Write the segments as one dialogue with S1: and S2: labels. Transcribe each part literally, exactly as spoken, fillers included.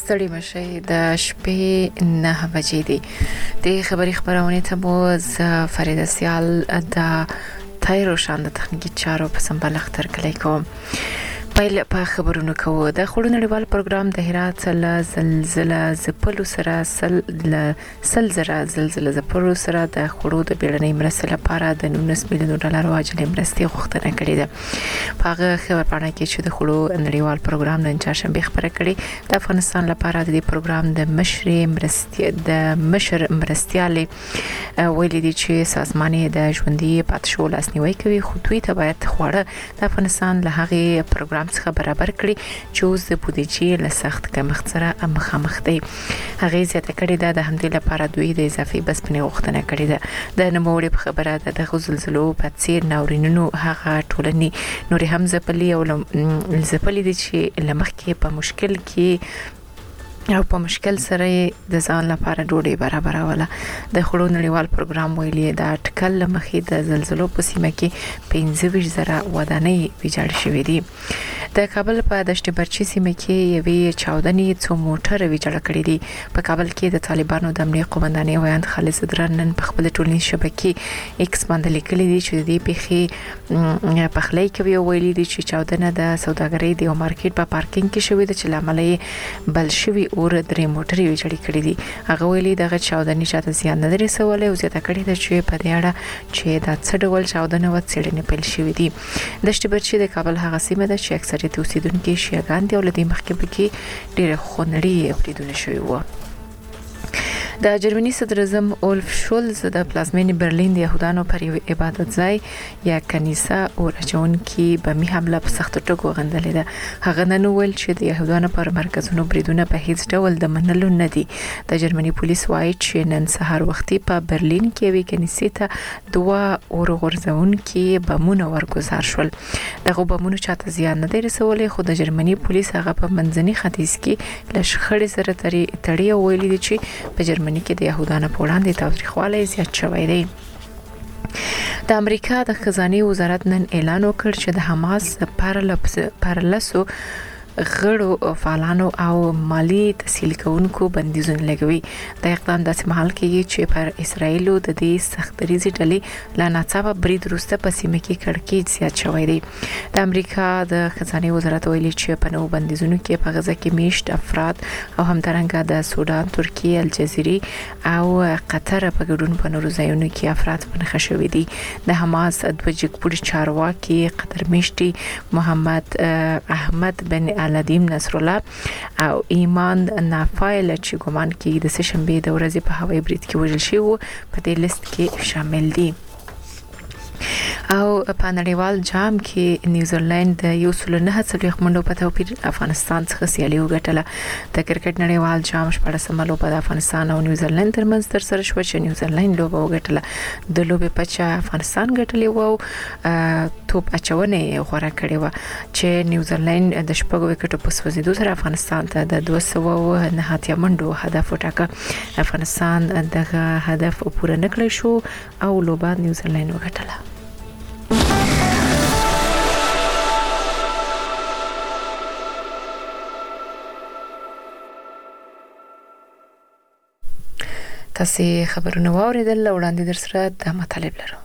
S1: ستړي مشي د شپې نه بجې دي د خبري خبرونه ته مو ز فرید سیال د تایرو شاند تخنیکی چارو په سمبال اختر کلی کوم پایل په خبرونو کوو د خړو نړیوال پروګرام د هرات ل زلزلہ زپلو سره سل سل زره زلزلہ زپلو سره د خړو د بیړنۍ مرستې لپاره د نولس میلیون ډالر واجبې مرستې غوښتنه کړې ده په خبر پاڼه کې چې د خړو نړیوال پروګرام نن چهارشنبه خبره کړې د افغانستان لپاره د پروګرام د مشر مرستې د مشر مرستيالي ویلي دي چې سازماني د ژوندۍ پاتشو لاسنیوي کوي خو دوی ته باید خوړه د افغانستان له هغه پروګرام څخه برابر کړي چې اوس د بودیجې له سخت کمښت سره مخامخ دي هغه زیاته کړې ده د همدې لپاره دوی د اضافي بسپنې غوښتنه کړې ده د نوموړي په خبره ده د زلزلو په څیر ناورینونو هغه ټولنې نوري هم زپلي او زپلي دي چې لمخکې په مشکل کې او په مشکل سره د ځان لپاره ډوډۍ برابروله د خړو نړیوال پروګرام ویلي دا ټکل مخې د زلزلو په سیمه کې پنځه ویشت زره ودانۍ ویجاړ شوې دي د کابل په دشت برچی سیمه کې یوې چاودنې څو موټر ویجاړ کړي دي په کابل کې د طالبانو د امنیت قومندانۍ ویاند خالد صدران نن په خپل ټولنیز شبکې ایکس باندې لیکلي دي چې د دې پیښې په خلای کې ویلي دي چې چاودنه د سوداګرۍ د مارکیټ په پارکینګ کې شوې ده چې لامل بل شوی اور درې موټرې ویجاړې کړې دي هغه ویلي دغه چاودنې شاته زیان نه رسولې او زیاته کړې ده چې په دې اړه چې دا څه ډول چاودنه و څېړنې پیل شوې دي دشت برچی د کابل هغه سیمه ده چې اکثریت اوسیدونکو شیعاګان دي او لدې مخکې پکې ډېر خونړي بریدونه شوي وو د جرمني صدر اعظم اولف شولز د پلازمینې برلین د يهودانو پر عبادت ځای یا کنیسه او رجون کې بمي حمله په سخت ټکو غندلې ده هغه نن ویل چې د يهودانو پر مرکزونو بریدونه په هیڅ ډول د منلو نه دي د جرمني پولیس وایي چې نن سهار وختي په برلین کې وی کنیسې ته دوه اور غورځون کې بمونه ورګزار شول دغه بمونه چاته زیان نه رسولې خو د جرمني پولیس هغه په منځني ختیځ کې لشخړې سره تړي ویلي دي چې په جرمني کې د يهودانو په وړاندې تاوتریخوالی زیات شوی دی د امریکا د خزانه وزارت نن اعلان وکړ چې د حماس پرلسو غړو فعالانو او مالی تسهیل کوونکو بندیزونه لګوي د اقدام داسې محل کې چې پر اسرایل د دې سختريزي ډلې لا ناڅاپه برید وروسته په سیمه کې کړکېچ زیات شوی دی د امریکا د خزانه وزارت ویلي چې په نو بندیزونو کې په غزه کې میشت افراد او همدارنګه د سودان ترکیه الجزیره او قطر په ګډون په نورو ځایونو کې افراد پنځه شوي دي د حماس د وجګپوري چارواکي قطر میشتي محمد احمد بن علادیم نصر الله او ایمان نافایل چې ګومان کې د سشنبه د ورځې په هوایي برید کې وژل شوی په دې لیست کې شامل دي او په نړیوال جام کې نیوزیلند د یو سل نه څلوېښت منډو په توپیر افغانستان څخه سیالي وګټله د کرکټ نړیوال جام شپږمه لوبه د افغانستان او نیوزیلند ترمنځ ترسره شوه چې نیوزیلند لوبه وګټله د لوبې پچا افغانستان ګټلې وو توپ اچونه غوړه کړې و چې نیوزیلند د شپږو وکټو په سوځیدو سره افغانستان ته د دوه سوه نه اتیا منډو هدف وټاکه افغانستان دغه هدف پوره نکړی شو او لوبه نیوزیلند وګټله تاسو خبرونه واوریدل وړاندې در سره د مطالب لرو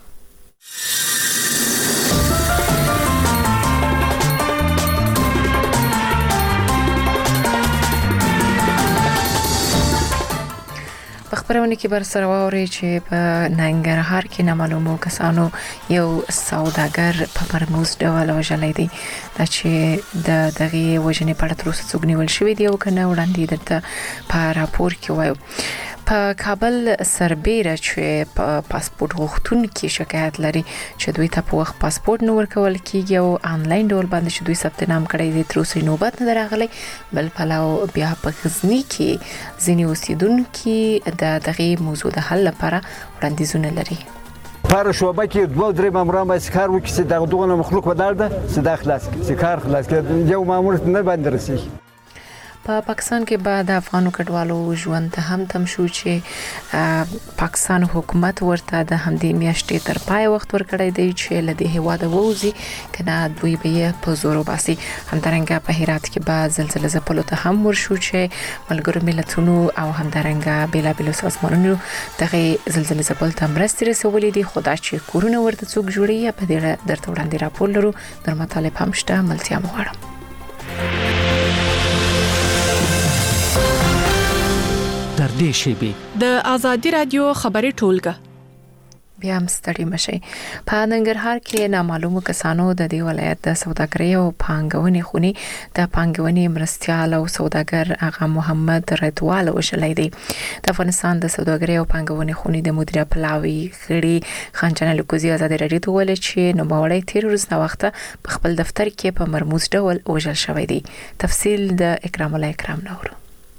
S1: په خبرونه کې بر سره واوري چې په ننګرهار کې نامعلومو کسانو یو سوداګر په مرموز ډول وژلې دي چې د دغه وژنې په اړه تر اوسه څوک نیول شوی دی او کنه وړاندې درته په راپور کې وایو په کابل سربېره چې په پاسپورت غوښتونکو شکایت لري چې دوی ته په وخت پاسپورت نه ورکول کیږي او آنلاین ډول باندې چې دوی ثبت نام کړی دي تر اوسه نوبت نه راغلی بل پلاو بیا په غزنی کې ځینې اوسیدونکو د دغه موضوع د حل لپاره وړاندیزونه لري
S2: پر شعبه کې دوه درې ماموران باید کار وکړي چې دغه دوه مخلوق بدل ده چې دا خلاص چې کار خلاص کړي یو مامور نه باندې رسي
S1: په پاکستان کې بعد افغانو کډوالو ژوند ته هم تم شو چې پاکستان حکومت ورته د همدې میاشتې تر پای وخت ورکړی دی چې له دې هواده ووزي کنه دوی به په زور وباسي. همدارنګه په هرات کې بعد زلزلې ځپلو ته هم ورشو چې ملګرو ملتونو او همدارنګه بیلابیلو سازمانونو دغه زلزلې ځپل ته مرستې رسولې دي. خو دا چې کورونه ورته څوک جوړي په دې درته وړاندې راپور لرو. در مطالب هم شته ملتیا مغواړم.
S3: در دې شیبه
S4: د آزادي رادیو خبري ټولګه
S1: بیا هم ستړي مشي. په ننګرهار کې نامعلومو کسانو د دې ولایت د سوداګرۍ او پانګونې خونی د پانګونې مرستيال او سوداګر اغا محمد رضوان وشلای دی. د افغانستان د سوداګرۍ او پانګونې خونی د مدیر پلاوی غړي خانجان لکوزي آزاد رادیو ته ویل چې نو باورې تیر ورځ نو وخت په خپل دفتر کې په مرموز ډول وژل شوی دی. تفصیل د اکرام الله اکرام نور.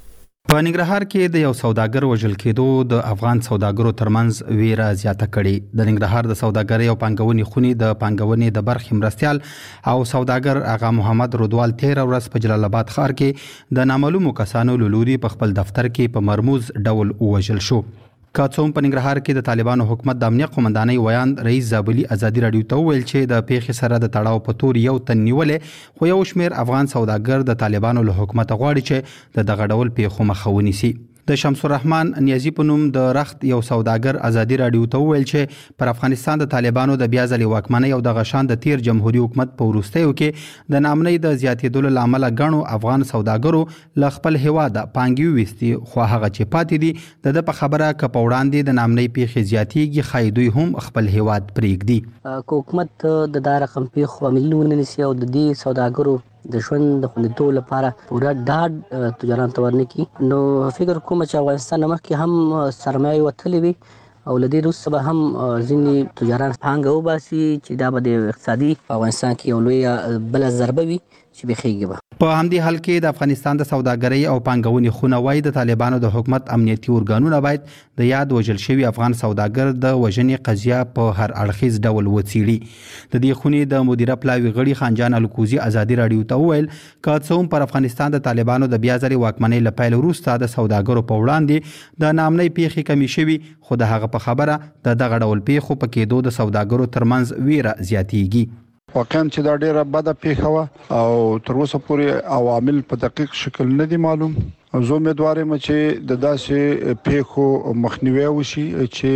S5: په ننګرهار کې د یو سوداګر وژل کېدو د افغان سوداګرو ترمنځ ویره زیاته کړې. د ننګرهار د سوداګرۍ او پانګونې خونی د پانګونې د برخې مرستيال او سوداګر اغا محمد رضوان تیر ورځ په جلال آباد ښار کې د نامعلومو کسانو لوري په خپل دفتر کې په مرموز ډول وژل شو. کاڅوم په ننګرهار کې د طالبانو حکومت د امنیت قومندانۍ ویان رئیس زابلی ازادي رادیو ته ویل چې د پیښې سره د تړاو په تور یو تن نیولې خو یو شمیر افغان سوداګر د طالبانو له حکومت غواړي چې د دغه ډول پیښو مخه ونیسي. د شمس الرحمن نیازی په نوم د رخت یو سوداګر ازادي رادیو ته ویل چې پر افغانستان د طالبانو د بیا ځلې واکمنۍ او د غشان د تیر جمهوریت حکومت په وروستیو کې د نامنۍ د زیاتېدلو لامل غنو افغان سوداګرو ل خپل هواده پانګي وستي خو هغه چې پاتې دي د په خبره ک په وړاندې د نامنۍ پیښې زیاتېږي خایدوی هم خپل هواد پرېږدي.
S6: حکومت د دا رقم پیښو عملي ونیسي او د دې سوداګرو د ژوند د خوندیتوب لپاره پوره ډاډ تجاران ته ورنکي. نو فکر کوم چې افغانستان مخکې هم سرمایه وتلې وي او لدې وروسته به هم ځینې تجاران پانګه وباسي چې دا به د اقتصادي افغانستان کې یو لوی بل ضربه وي چې بخېږي به.
S5: په همدې حال کې د افغانستان د سوداګرۍ او پانګونې خونه وای د طالبانو د حکومت امنیتي ارګانونه باید د یاد وژل شوی افغان سوداګر د وژنې قضیه په هر اړخیز ډول وڅیړي. د دې خونې د مدیر پلاوی غړي خانجان الکوزي ازادي رادیو ته ویل کاڅوم پر افغانستان د طالبانو د بیا ځلې واکمنۍ لپاره وروسته د سوداګرو په وړاندې د نامنۍ پیښې کمی شوی خو د هغه په خبره د دغه ډول پیښو په کېدو د سوداګرو ترمنځ ویره زیاتېږي.
S7: واقعا چې دا ډیره بده پیښه وه او تر اوسه پورې عوامل په دقیق شکل نه دي معلوم. زه امیدوار یم چې د داسې پیښو مخنیوي وشي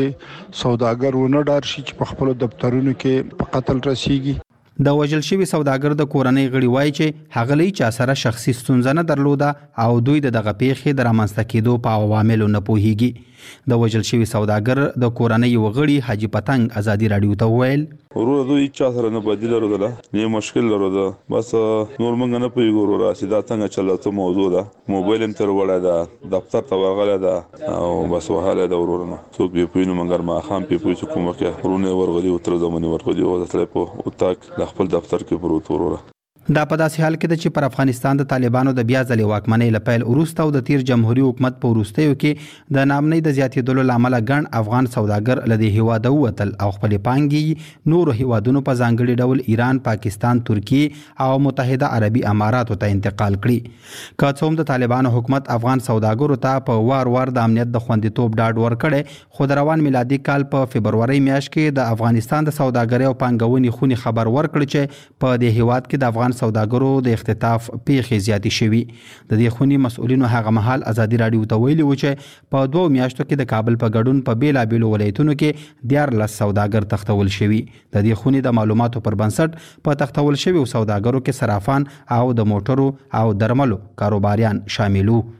S7: چې سوداګر ونه ډار شي چې په خپل دفترونو کې په قتل رسیږي.
S5: د وژل شوی سوداګر د کورنۍ غړي وایي چې هغه لې چا سره شخصي ستونزه نه درلوده او دوی د دغه پیښې د رامنځته کېدو په عواملو نه پوهیږي. د وژل شوی سوداګر د کورنۍ وغړي حاجی پتنګ ازادي رادیو ته ویل
S8: ورو دوی چا سره نه بدیل لرله نه مشکل لرله بس نور مونږ نه پیګو ورو راسیدا څنګه چلته موضوع ده موبایل هم تر وړه ده دفتر ته ورغله ده او بس وهاله ده ورونه څوک به پوینو مګر ما خام په پوي کومه کې ورونه ورغلي او تر زمونی ورغلي او تر په او تاک خپل دفتر کې پروت وروره.
S5: دا په داسې حال کې چې پر افغانستان د طالبانو د بیا ځلې واکمنۍ لپاره وروسته او د تیر جمهوریت حکومت په وروستیو کې د نامنۍ د زیاتېدلو لامل ګڼ افغان سوداګر لدی هواده وتل او خپل پانګي نور هوادونو په ځانګړي ډول ایران، پاکستان، ترکیه او متحده عربي اماراتو ته انتقال کړي. کاڅوم د طالبانو حکومت افغان سوداګرو ته په وار وار د امنیت د خوندیتوب ډاډ ورکړي خو د روان میلادي کال په فبرवरी میاشت کې د افغانستان د سوداګرۍ او پانګونې خونی خبر ورکړ چې په دې هواد کې د افغان سوداګرو د اختطاف پیښې زیاتې شوي. د دې خونی مسؤلینو هغه مهال ازادي رادیو ته ویلي و چې په دوه میاشتو کې د کابل په ګډون په بیلابیلو ولایتونو کې دیارلس سوداګر تختول شوي. د دې خونی د معلوماتو پر بنسټ په تختول شوي سوداګرو کې صرافان او د موټرو او درملو کاروباریان شامل وو.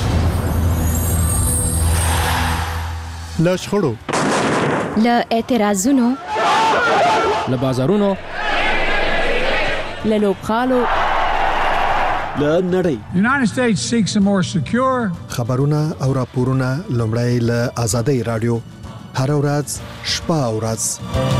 S9: له شخړو،
S10: له اعتراضونو،
S9: له بازارونو،
S10: له لوبغالو،
S9: له نړۍ
S11: United States seeks a more secure
S9: خبرونه او راپورونه لومړی له آزادۍ رادیو هر ورځ شپه او ورځ.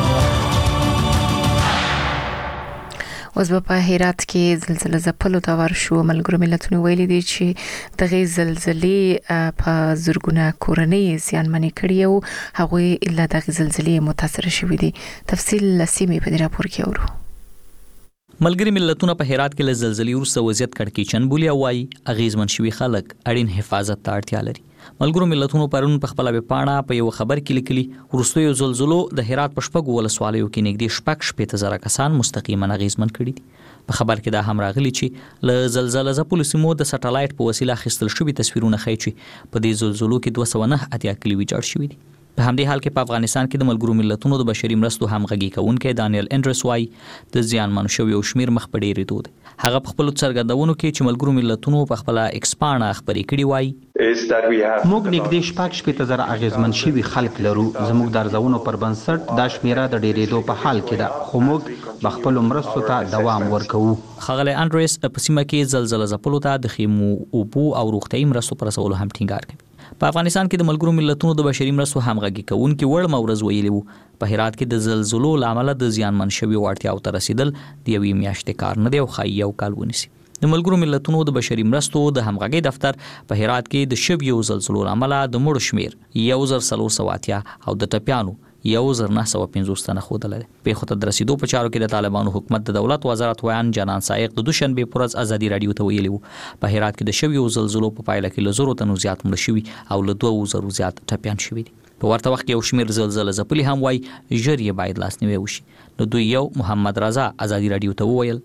S1: اوس په هرات کې زلزلې ځپلو ته ورشو. ملګرو ملتونو ویلي دي چې دغه زلزلې په زرګونه کورنۍ زیانمنې کړي او هغوی الا دغه زلزلې متاثر شوي دي. تفصیل لسیمه په دې راپور کې اورو.
S12: ملګری ملتونه په هرات کې له زلزلې وروسته وضعیت کړکېچن بولي او وايي اغیزمن شوي خلک اړین حفاظت ته اړتیا لري. ملګرو ملتونو پرون په خپل ویبپاڼه په یو خبر کې لیکلي وروستیو زلزلو د هرات په شپږو ولسوالیو کې نږدې شپږ شپېته زره کسان مستقیما اغیزمن کړي دي. په خبر کې دا هم راغلي چې له زلزلې ځپلو سیمو د سټلایټ په وسیله اخیستل شوي تصویرونه ښیي چې په دې زلزلو کې دوه سوه نه اتیا کلي ویجاړ شوي دي. په همدې حال کې په افغانستان کې د ملګرو ملتونو د بشري مرستو همغږي کوونکی دانیل انډرس وايي د زیانمنو شویو شمیر مخ په ډېرېدو دی. هغه په خپلو څرګندونو کې چې ملګرو ملتونو په خپله ایکسپاڼه خپرې کړي وایي
S5: موږ نږدې شپږ شپېته زره اغیزمن شوي خلک لرو. زموږ د ارزونو پر بنسټ دا شمیره د ډېرېدو په حال کې ده، خو موږ به خپلو مرستو ته دوام ورکوو.
S12: ښاغلی انډرس په سیمه کې زلزله ځپلو ته د خیمو، اوبو او روغتیایي مرستو په رسولو هم ټینګار کوي. په افغانستان کې د ملګرو ملتونو د بشري مرستو همغږي کوونکي وړ مورز ویلي وو په هرات کې د زلزلو له امله د زیانمن شویو اړتیاو ته رسیدل د یوې میاشتې کار نه دی او ښایي یو کال ونیسي. د ملګرو ملتونو د بشري مرستو د همغږي دفتر په هرات کې د شویو زلزلو له امله د مړو شمیر یو زر څلور سوه اتیا او د ټپیانو یو زر نه سوه پنځوس تنه ښودلی دی. پیښو ته د رسیدو په چارو کې د طالبانو حکومت د دولت وزارت ویان جانان سایق د دوشنبې په ورځ ازادي راډیو ته ویلي وو په هرات کې د شویو زلزلو په پایله کې له زرو تنو زیات مړه شوي او له دوه زرو زیات ټپیان شوي دي. په ورته وخت کې یو شمېر زلزله ځپلي هم وایي ژر یې باید لاسنیوی وشي. نو دوی یو محمد رضا ازادي راډیو ته وویل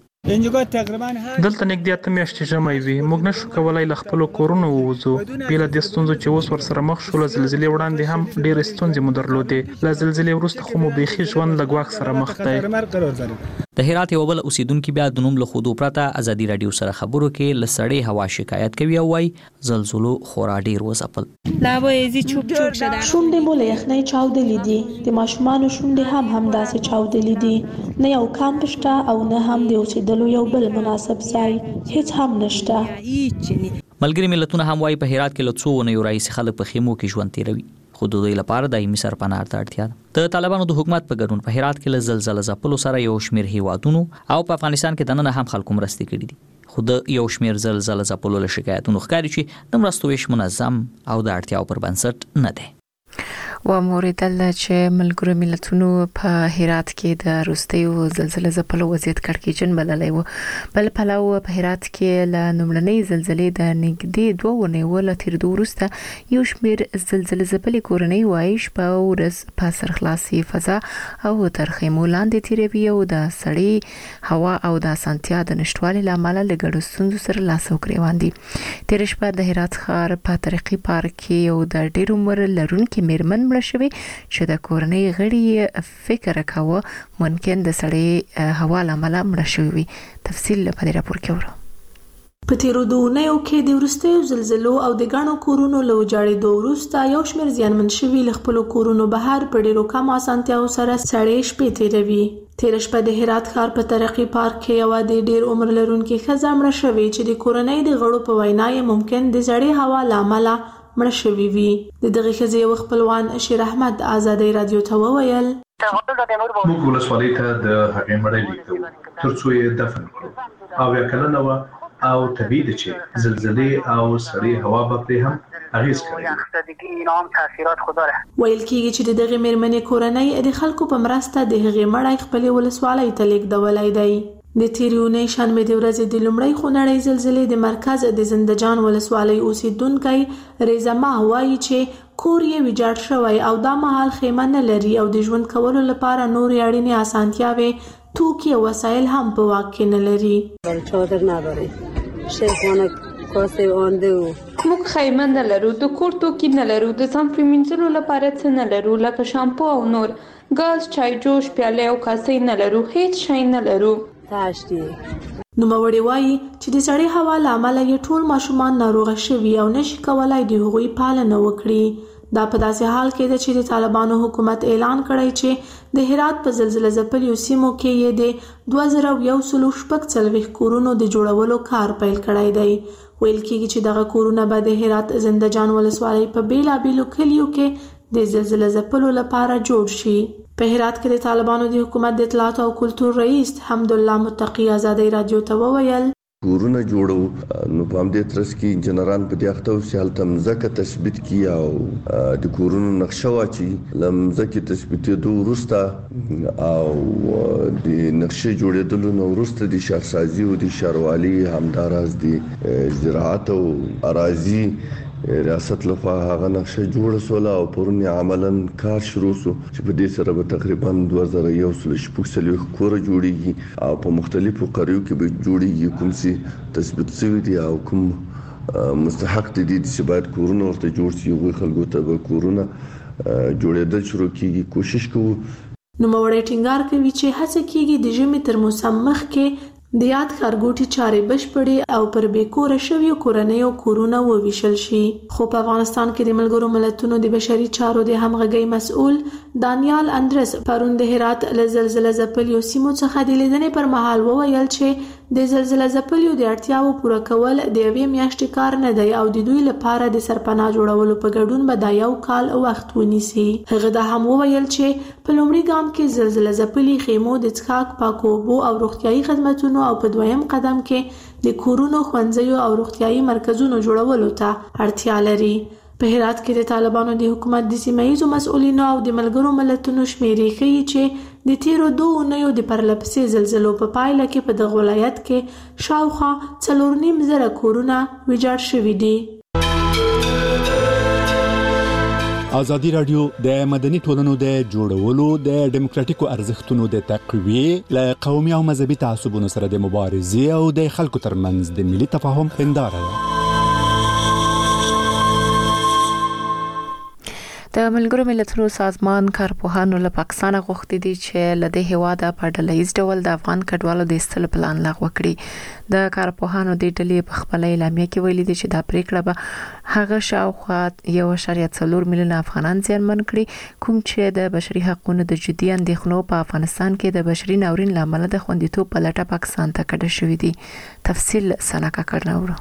S13: دلته نږدې اته میاشتې ژمی وي، موږ نشو کولی له خپلو کورونو ووځو. بې له دې ستونزو چې اوس ورسره مخ شو، له زلزلې وړاندې هم ډېرې ستونزې مو درلودې. له زلزلې وروسته خو مو بیخي ژوند له ګواښ سره مخ دی.
S12: د هرات یو بل اوسیدونکي بیا د نوم له ښودو پرته ازادي راډیو سره خبرو کې له سړې هوا شکایت کوي او وایي زلزلو خورا ډېر وځپل.
S14: شونډې مو له یخنۍ چاودلې دي، د ماشومانو شونډې هم همداسې چاودلې دي. نه یو کامپ شته او نه هم د اوسېدلو یو بل مناسب ځای، هیڅ هم نشته.
S12: ملګري ملتونه هم وایي په هرات کې له څو اونیو راهیسې خلک په خیمو کې ژوند تېروي، خو د دوی لپاره دایمي سرپناه ته اړتیا ده. د طالبانو د حکومت په ګډون په هرات کې له زلزله ځپلو سره یو شمېر هیوادونو او په افغانستان کې دننه هم خلکو مرستې کړي دي، خو د یو شمېر زلزله ځپلو له شکایتونو ښکاري چې د مرستو ویش منظم او د اړتیاو پر بنسټ نه دی.
S1: و موریدل چې ملګرو ملتونو په هرات کې د وروستیو زلزلې ځپلو وضعیت کړکېچن بللی و. بل پلو په هرات کې له لومړنۍ زلزلې د نږدې دوه اونیو له تېرېدو وروسته یو شمېر زلزلې ځپلې کورنۍ وایي شپه او ورځ په سرخلاصي فضا او تر خیمو لاندې تېروي او د سړې هوا او د اسانتیا د نشتوالي له امله له ګډو ستونزو سره لاس او ګرېوان دي. تېره شپه د هرات ښار په ترقي پارک کې یو د ډېر عمر لرونکي میرمن شوی چې د کورنۍ غړي فکر کاوه ممکن د سړې هوا لامل مړه شوی وي. تفصیل په دې راپور کې ورو.
S14: په تیرو دوه اونیو کې د وروستیو زلزلو او د ګڼو کورونو له ویجاړېدو وروسته یو شمېر زیانمن شوي له خپلو کورونو بهر په ډېرو کمو اسانتیاوو سره سړې شپې تېروي. تېره شپه د هرات ښار په ترقي پارک کې یوه د ډېر عمر لرونکې ښځه مړه شوې چې د کورنۍ د غړو په وینا یې ممکن د زړې هوا له امله مړه شوي وي. د دغې ښځې یو خپلوان شیر احمد ازادۍ راډیو ته وویل
S15: موږ ولسوالۍ ته د هغې مړی لیږدوو تر څو یې دفن کړو. اویا کلنه وه او طبیعي ده چې زلزلې او سړې هوا به پرې هم اغیز کوي.
S14: ویل کېږي چې د دغې مېرمنې کورنۍ د خلکو په مرسته د هغې مړی خپلې ولسوالۍ ته لیږدولی دی. د تېرې اونۍ شنبې د ورځې د لومړۍ خونړۍ زلزلې د مرکز د زندهجان ولسوالۍ اوسېدونکی ریزه ماه وایي چې کور یې ویجاړ شوی او دا مهال خیمه نه لري او د ژوند کولو لپاره نورې اړینې اسانتیاوې، توکي او وسایل هم په واک کې نه لري.
S16: چادر نداره، شیخانه کاسه آنده و
S17: موږ خیمه نه لرو، د کور توکي نه لرو، د ځان پرېمینځلو لپاره څه نه لرو لکه شامپو او نور، ګاز، چای جوش، پیالې او کاسې نه لرو، هیڅ شی نه لرو.
S14: نوموړې وایي چې د سړې هوا له امله یې ټول ماشومان ناروغه شوي او نشي کولای د هغوی پالنه وکړي. دا په داسې حال کې ده چې د طالبانو حکومت اعلان کړی چې د هرات په زلزله ځپلیو سیمو کې یې د دوه زره یو سلو شپږ څلوېښت کورونو د جوړولو کار پیل کړی دی. ویل کېږي چې دغه کورونه به د هرات زندهجان ولسوالۍ په بېلابېلو کلیو کې د زلزله ځپلو لپاره جوړ شي. په هرات کې د طالبانو د حکومت د اطلاعات او کلتور رئیس حمدالله متقي ازادۍ راډیو ته وویل
S18: کورونه جوړو نو په همدې ترڅ کې انجنيران په دې اخته او سیالته مزکه تثبیت کی او د کورونو نقشه واچي لمزکه تثبیت دوه ورسته او د نقشه جوړېدلو نو ورسته د شهرسازي او د شهروالي همداراز د زراعت او اراضي ریاست لخوا هغه نقشه جوړه سوله او پرون عملاً کار شروع شو چې په دې سره به تقریبا دوه زره یو سل شپږ کور جوړیږي او په مختلفو قریو کې به جوړیږي کوم سي تثبیت شوی دی او کوم مستحق دي چې باید کورونه ورته جوړ شي او خلکو ته به کورونه جوړېدل شروع کیږي کوشش کوو.
S14: نو موري ټینګار کوي چې هڅه کیږي د ژمي تر موسم مخکې د یاد ښارګوټي چارې بشپړې او پر بیکوره شویو کورنیو کورونه وویشل شي. خو په افغانستان کې د ملګرو ملتونو د بشري چارو د همغږۍ مسؤل دانیال اندرس پرون د هرات له زلزلې ځپلیو سیمو څخه د لیدنې پر مهال وویل چې د زلزلې ځپلیو د اړتیاو پوره کول د یوې میاشتې کار نه دی او د دوی لپاره د سرپناه جوړولو په ګډون به دا یو کال وخت ونیسي. هغه دا هم وویل چې په لومړي ګام کې زلزلې ځپلي خیمو د څښاک پاکو اوبو او روغتیايي خدماتونو او په دویم قدم کې د کورونو ښوونځیو او روغتیايي مرکزونو جوړولو ته اړتیا لري. په هرات کې د طالبانو د حکومت د سیمایي مسؤلینو او د ملګرو ملتونو شمیرې ښیي چې د تیرو دوه اونیو د پرلپسې زلزلو په پایله کې په دغه ولایت کې شاوخوا څلور نیم زره کورونه ویجاړ شوي دي.
S19: ازادي راډیو د مدني ټولنو د جوړولو د ډیموکراتیکو ارزښتونو د تقویې ل قومي او مذهبي تعصبونو سره د مبارزې او د خلکو ترمنځ د ملي تفاهم هنداره ده.
S1: د ملګرو ملتونو سازمان کارپوهانو له پاکستان غوښتي دي چې له دې هواده په ډلهیز ډول د افغان کډوالو د ایستلو پلان لغوه کړي. د کارپوهانو د ډلې په خپل اعلامیه کې ویلي دي چې دا پریکړه به هغه شاوخوا یو اشاریه څلور میلیون افغانان زیانمن کړي کوم چې د بشري حقوقو د جدي اندېښنو په افغانستان کې د بشري ناورین لامل د خوندیتوب په لټه پاکستان ته کډه شوې دي. تفصیل سناکا کړناورو.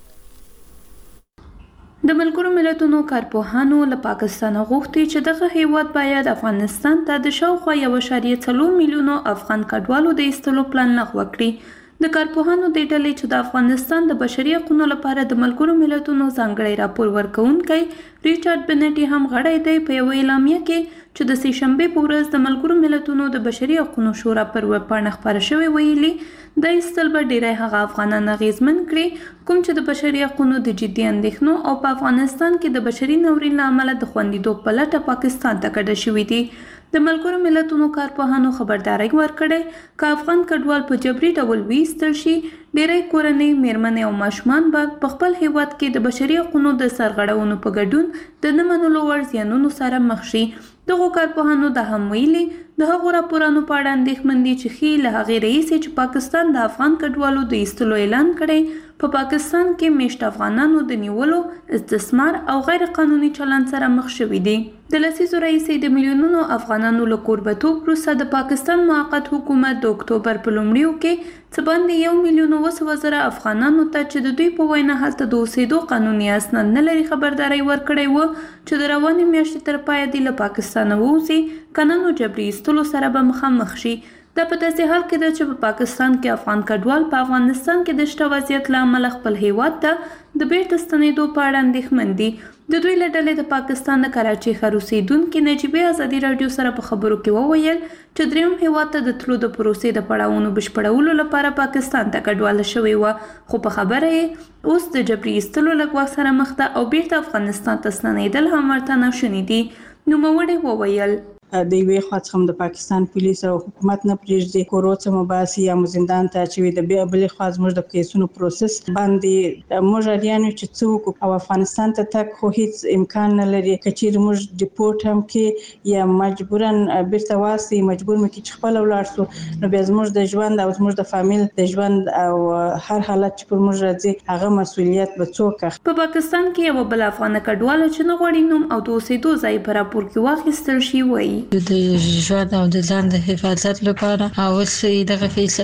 S17: د ملګرو ملتونو کارپوهانو له پاکستان غوښتي چې دغه هیواد باید افغانستان ته د شاوخوا یو اشاریه څلور میلیونو افغان کډوالو د ایستلو پلان لغوه کړي. د کارپوهانو د ډلې چې د افغانستان د بشري حقوقو لپاره د ملګرو ملتونو ځانګړی راپور ورکوونکی ریچارډ بنټي هم غړی دی. په یو اعلامیه کې چې د سې شنبې په ورځ د ملګرو ملتونو د بشري حقوقو شورا پر ویبپاڼه خپاره شوی ویلي د ایستل به ډیری هغه افغانان اغیزمن کړي کوم چې د بشري حقوقو د جدي اندېښنو او په افغانستان کې د بشري ناورین له امله د خوندیتوب په لټه پاکستان ته کډه شوي دي. د ملګرو ملتونو کارپوهانو خبرداري ورکړې چې افغان کډوال په جبري ډول ویستل شي ډیری کورنۍ میرمنې او ماشومان به په خپل هیواد کې د بشري حقوقو د سرغړونو په ګډون د نه منلو وړ زیانونو سره مخ شي. دغه کارپوهانو د هم ویلي د هغو راپورانو په اړه اندېښمن دي چې ښیي له هغې راهیسې چې پاکستان د افغان کډوالو د ایستلو اعلان کړی په پاکستان کې میشت افغانانو د نیولو استثمار او غیر قانوني چلند سره مخ شوي دي. د لسیزو راهیسې د میلیونونو افغانانو له کوربتوب وروسته د پاکستان موقت حکومت د اکتوبر په لومړیو کې څه باندې یو میلیون اوه سوه زره افغانانو ته چې د دوی په وینا هلته د اوسېدو قانوني اسناد نه لري خبرداری ورکړی و چې د روانې میاشتې تر پایه دې له پاکستانه ووځي کنه نو جبري ایستلو سره به مخامخ شي. دا په داسې حال کې ده چې په پاکستان کې افغان کډوال په افغانستان کې د شته وضعیت له امله خپل هیواد ته د بیرته ستنېدو په اړه اندېښمن دي. د دوی له ډلې د پاکستان د کراچۍ ښار اوسېدونکي نجیبې ازادي راډیو سره په خبرو کې وویل چې درېیم هیواد ته د تلو د پروسې د پړاوونو بشپړولو لپاره پاکستان ته کډواله شوې وه خو په خبره یې اوس د جبري ایستلو له ګواښ سره مخ ده او بیرته افغانستان ته ستنېدل هم ورته ناشوني دي. نوموړی وویل
S20: د یوې خوا څخه د پاکستان پولیس او حکومت نه پرېږدي کورو څخه مباسي یا زندان ته اچوي د بلې خوا زموږ د کیسونو پروسس باندې موږ اړین یو چې څوک او افغانستان ته تک خو هیڅ امکان نه لري کچیر موږ ډیپورت هم کې یا مجبورن بیرته واسي مجبور مې چې خپل ولاړ سو نو بیا زموږ د ژوند او زموږ د فامیل د ژوند او هر حالت چې پر موږ راځي هغه مسؤلیت به څوک اخلي.
S17: په پاکستان کې یو بل افغان کډوال چې نه غواړي نوم او د اوسېدو ځای په راپور کې واخیستل شي وایي
S21: د ژوند او د ځان د حفاظت لپاره او دغه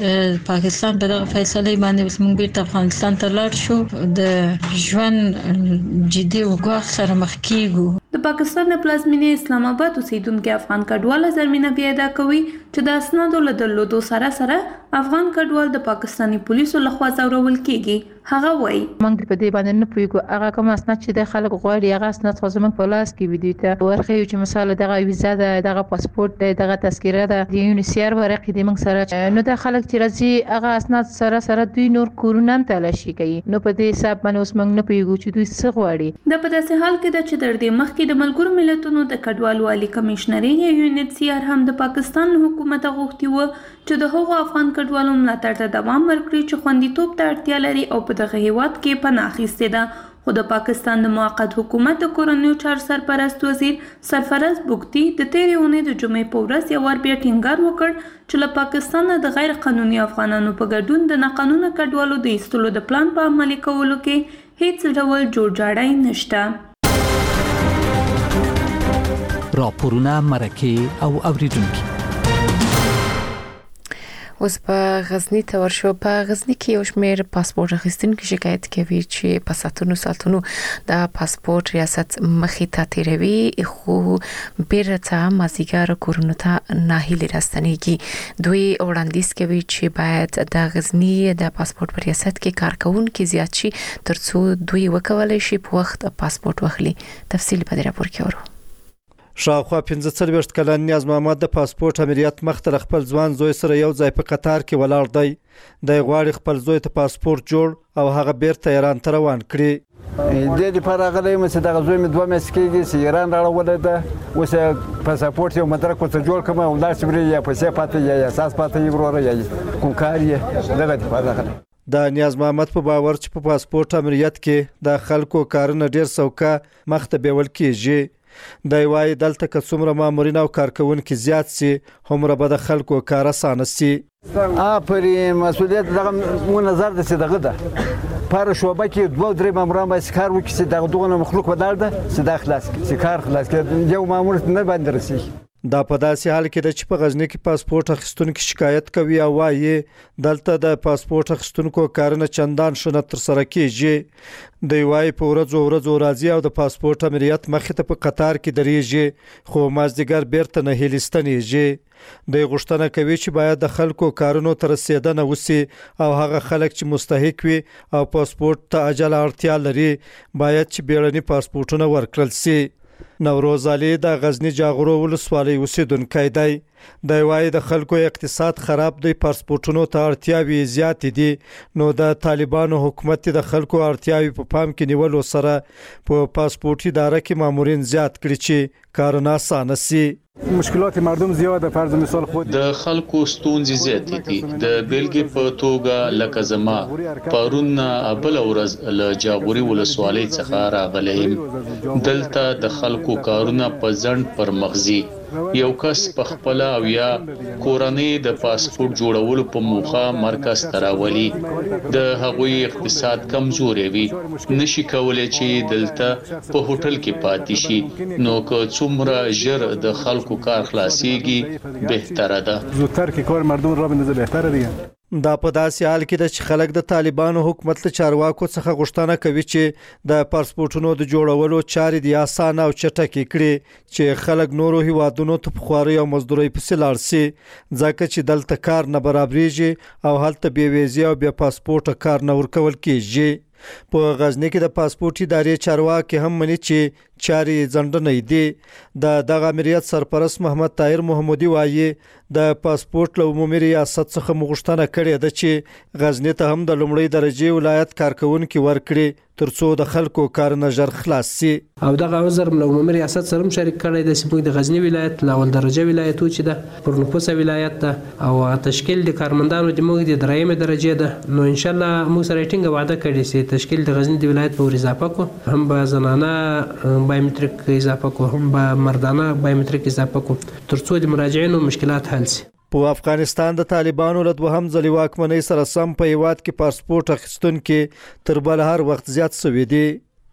S21: پاکستان په دغه فیصله باندې موږ بیرته افغانستان ته لاړ شو د ژوند جدي وګواښ سره مخ کیږو.
S17: د پاکستان د پلازمینې اسلام آباد اوسیدونکو افغان کډوال زرمینه پیدا کوي چې د اسنادو له درلودو سره سره افغان کډوال د پاکستانی پولیسو لخوا ځورول کیږي. هغه وایي
S2: موږ په دې باندې نه پوهیږو هغه کوم اسناد چې د خلک غواړي هغه اسناد خو زموږ په لاس کې وي ته ورخه چې مثال دغه ویزا ده دغه پاسپورت ده دغه تذکره ده د یونیسیار ورقې د موږ سره نو د خلک چې راځي هغه اسناد سره سره دوی نور کورونه هم تلاشي کوي نو په دې حساب باندې اوس موږ نه پوهیږو چې دوی څه غواړي.
S17: د په داسې حال کې د چې تر دې مخکې د ملګرو ملتونو د کډوالو عالی کمشنري یا یونیسیار هم د پاکستان حکومت غوښتي و چې د هغو افغان کډوالو ملاتړ ته دوام ورکړي چې خوندیتوب ته اړتیا لري او په دغه هیواد کې پناه اخیستې ده. خو د پاکستان د موقت حکومت د کورنیو چارو سرپرست وزیر سرفراز بوګتي د تیرې اونۍ د جمعې په ورځ یو وار بیا ټینګار وکړ چې له پاکستان د غیر قانوني افغانانو په ګډون د ناقانونه کډوالو د ایستلو د پلان په عملي کولو کې هیڅ ډول جوړجاړی نشته.
S3: راپورونه مرکه او اوریدونکو
S1: اوس په غزنی ته ورشو. په غزنی کې یو شمېر پاسپورت اخیستونکو شکایت کوي چې په ساتونو ساتونو د پاسپورت ریاست مخې ته تیروي خو بیرته مازیګر کورونو ته ناهیلي راستنیږي. دوی وړاندیز کوي چې باید د غزنی د پاسپورت په ریاست کې کارکونکو زیات شي ترڅو دوی وکولای شي په وخت پاسپورت واخلي. تفصیل په دې راپور کې ورو.
S22: شاوخوا پنځه څلوېښت کلن نیاز محمد د پاسپورت امریت مخته خپل ځوان زوی سره یو ځای په قطار کې ولاړ دی. د غواړي خپل زوی ته پاسپورت جوړ او هغه بیرته ایران ته روان کړي.
S23: د دې لپاره غلې مې چې د زوی مې دوه میاشتې کېږي چې ایران راوړل ده اوس پاسپورت یو مدرک ورته جوړ کړم او لاس بري یا پیسې پاتې یا اساس پاتې یې وروره یا کوم کار یې دغه لپاره غلې.
S22: د نیاز محمد په باور چې په پاسپورت امریت کې د خلکو کارونه ډیر سوکا مخته بیول کېږي. د وای دلته که څومره مامورین او کارکونکو زیات سي همره به د خلکو کار اسانه سي.
S23: ا پرې مسؤلیت دغه مو نظر د دغه ده پر شوبه کې دوه درې ماموران به کار وکړي چې دغه دغه مخلوق ودار ده چې د خلاص چې کار خلاص کړي یو مامور نه باندې رسي.
S22: دا په داسې حال کې د چې په غزنی کې پاسپورت اخیستونکو شکایت کوي او وايي دلته د پاسپورت اخیستونکو کارونه چندان شنه تر سره کیږي. د وايي په ورځو ورځو راځي او د پاسپورت امریت مخې ته په قطار کې درېږي خو مازدیګر بیرته نه هلیستنیږي. د غوښتنه کوي چې باید د خلکو کارونو تر رسیدنه وسی او هغه خلک چې مستحق وي او پاسپورت ته عاجل اړتیا لري باید چې بیړني پاسپورتونه ورکړل شي. نوروز علي د غزنی جاغورو ولسوالۍ اوسیدونکی دی. د وای د خلکو اقتصاد خراب دی پاسپورتونو ته اړتیاوي زیات دي نو د طالبانو حکومت د خلکو اړتیاوي په پام کې نیولو سره په پاسپورت اداره کې مامورین زیات کړي چې کارونه اسانه سي.
S24: مشکلات مردم زیاده فرض مثال خود
S25: د خلکو ستونزې زیات دي د بیلګې په توګه لکه زما پرون ابل ورځ له جاغوري ولسوالۍ څخه راغلم. دلته د خلکو کارونه په ځند پر مغزي یو کس په خپل او یا کورنۍ د پاسپورت جوړولو په موخه مرکز تراولي د هغوی اقتصاد کمزوري وي نشي کولای چې دلته په هوټل کې پاتې شي نو که څومره ژر د خلکو کار خلاصيږي بهتره ده.
S24: زودتر کې کار مردم را بندازه بهتره دی.
S22: دا په داسې حال کې چې خلک د طالبانو حکومت له چارواکو څخه غوښتنه کوي چې د پاسپورتونو د جوړولو چارې د اسانه او چټکې کړي چې خلک نورو هیوادونو ته په خواري او مزدوري پسې لاړ شي ځکه چې دلته کار نه برابرېږي او هلته بې ویزې او بې پاسپورت کار نه ورکول کېږي. په غزنی کې د پاسپورت ادارې چارواکي هم مني چې چاري ځنډنې دي. د دغه امریت سرپرست محمد طاهر محمودي وایي د پاسپورت له عمومي ریاست څخه مغشتنه کړې ده چې غزنی ته هم د لومړی درجه ولایت کارکونکو ورکړي ترڅو د خلکو کار نه ژر خلاص شي.
S26: او دغه عذر له عمومي ریاست سره شریک کړی د سیمې د غزنی ولایت له اول درجه ولایت چې ده پر نفوس ولایت ده او تشکیل د کارمندانو د موږ د درېمه درجه ده نو ان شاء الله موږ سره ټینګ وعده کړی چې تشکیل د غزنی د ولایت په اضافه کو هم به زنانه بایومټریک اضافه کو هم به مردانه بایومټریک اضافه کو ترڅو د مراجعینو مشکلات حل شي.
S22: په افغانستان د طالبانو له دوهم ځلې واکمنۍ سره سم په هیواد کې پاسپورت اخیستونکو تر بل هر وخت زیات شوي دي.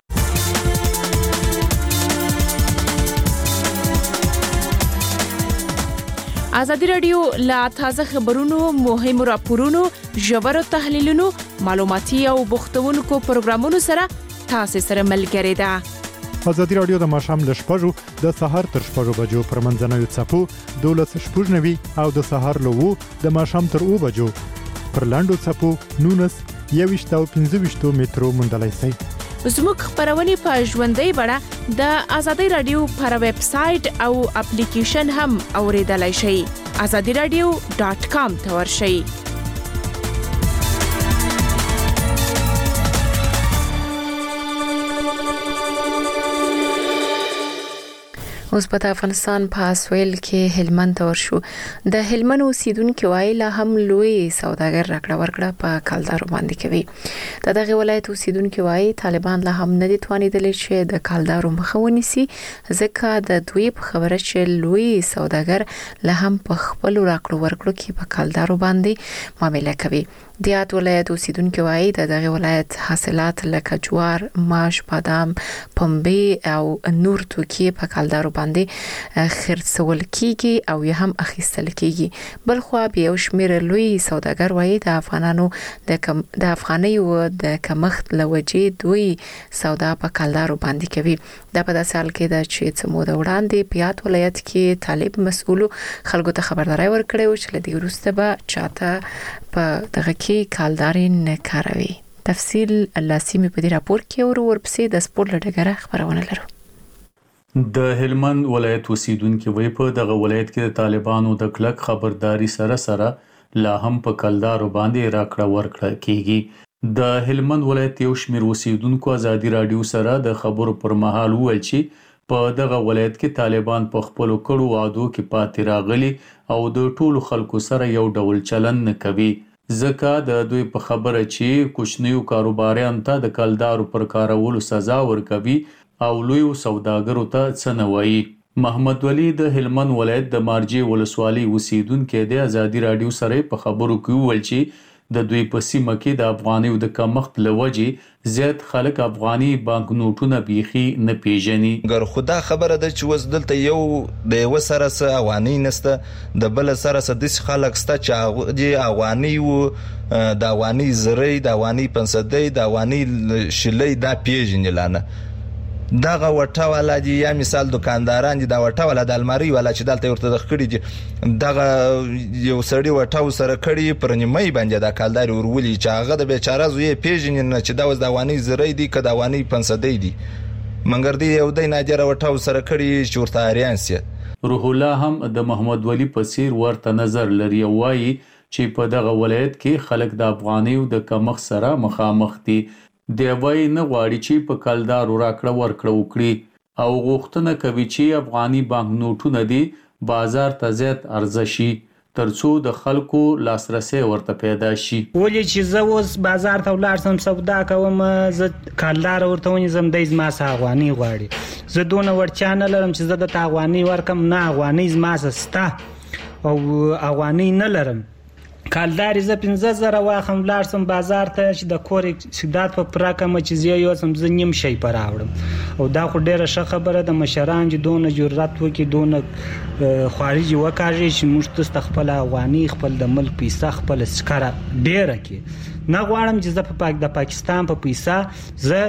S4: ازادي رادیو لا تازه خبرونو مهم راپورونو ژور تحلیلونو معلوماتي او بوختونکو پروګرامونو سره تاسو سره ملګری ده.
S19: ازادي رادیو د ماښام ل شپږو د سهار تر شپږو بجو پر منځنوي څپو دولس شپږ نوي او د سهار له وو د ماښام تر اوه بجو پر لاندو څپو نونس یويشت او پنځه ویشت میټرو مونډلای سي.
S4: زموږ خبرونه په ژوندۍ بڼه د ازادي رادیو پر ویب سټ او اپلیکیشن هم اوریدلای شئ. azadi radio dot com ته ورشئ.
S1: اوس په افغانستان په اسویل کې هلمند تور شو. د هلمند اوسیدونکو وایي هم لوی سوداګر راکړه ورکړه په کالدارو باندې کوي. د دغه ولایت اوسیدونکو وایي طالبان له هم نه دي توانیدل چې د کالدارو مخه ونیسي، ځکه د دوی په خبره چې لوی سوداګر له هم په خپل راکړه ورکړه کې په کالدارو باندې معامله کوي. د یاد ولایت اوسیدونکو وایي د دغه ولایت حاصلات لکه جوار، ماش، بادام، پنبه او نور توکي په کالدارو باندې خرڅول کیږي او یا هم اخیستل کیږي. بل خو بیا یو شمېر لوی سوداګر وایي د افغانانو د کم د افغانیو د کمښت لوجې دوی سودا په کالدارو باندې کوي. دا په داسې حال کې د چې څمو د وړاندې په یاد ولایت کې طالب مسؤل خلکو ته خبرداري ورکړې و چې لدی ورسته به چاته په دغه کې کالداري نه کاروي. تفصیل لاسیمه په دې راپور کې ور ورپسې د سپورت لټګره خبرونه لرو.
S25: د هلمند ولایت اوسیدونکو وی په دغه ولایت کې د طالبانو د کلک خبرداري سره سره لا هم په کلدارو باندې راکړه ورکړه کیږي. د هلمند ولایت یو شمېر اوسیدونکو ازادي رادیو سره د خبرو پر مهال وویل چې په دغه ولایت کې طالبان په خپل کړو وعدو کې پاتې راغلي او د ټولو خلکو سره یو ډول چلن نه کوي، ځکه د دوی په خبره چې کوچنیو کاروباریان ته د کلدارو پر کارولو سزا ورکوي او لوی سوداګرو ته څه نه وایي. محمد ولی د هلمند ولایت د مارجې ولسوالۍ اوسیدونکو د ازادي رادیو سره په خبرو کې وویل چې د دوی په سیمه کې د افغانیو د کمښت لوجې زیات خلک افغاني بانک نوټونه بیخي نه پیژني.
S6: ګر خدا خبره ده چې وس دلته یو د یو سره سره افغاني نسته، د بل سره سره د خلک ستا چې د افغاني وو د افغاني زری د افغاني پنځدې د افغاني شلې دا پیژنې لانه دغه وټه والا دي یا مثال دکانداران دي دا وټه والا د الماری والا چې دلته ورته د خړی دي دغه یو سړی وټه سره کړی پر نیمه باندې د کالدار ورولي چې هغه د بیچاره زوی پیژنې نه چې دا وز د وانی زری دي که د وانی پنځدې دي منګر دی یو د ناجره وټه سره کړی چې ورته اریان سي.
S25: روح الله هم د محمد ولی پسیر ورته نظر لري، وایي چې په دغه ولایت کې خلک د افغانیو د کمښت سره مخامخ دي. دی وایي نه غواړي چې په کلدارو راکړه ورکړه وکړي او غوښتنه کوي چې افغاني بانک نوټونه دي بازار ته زیات ارزشي ترڅو د خلکو لاسرسي ورته پیدا شي.
S7: ولې چې زه اوس بازار ته ولاړ سم سودا کوم زه کلدار ورته ونیسم دی زما څخه افغاني غواړي، زه دونه ورچا نه لرم چې زه د افغاني ورکم، نه افغاني زما سستا او افغاني نه لرم. کالداري زه پنځه زره واخم لاړ سم بازار ته چې د کور سیدات په پراکمه چې زه یو سم زه نیم شي پر راوړم او دا خو ډیره ښه خبره د مشران چې دونه جرأت وکي دونه خارجي وکاږي چې موږ ته خپل افغاني خپل د ملک پیسه خپل سکره ډیره کې نه غواړم چې زه په پاک د پاکستان په پیسه زه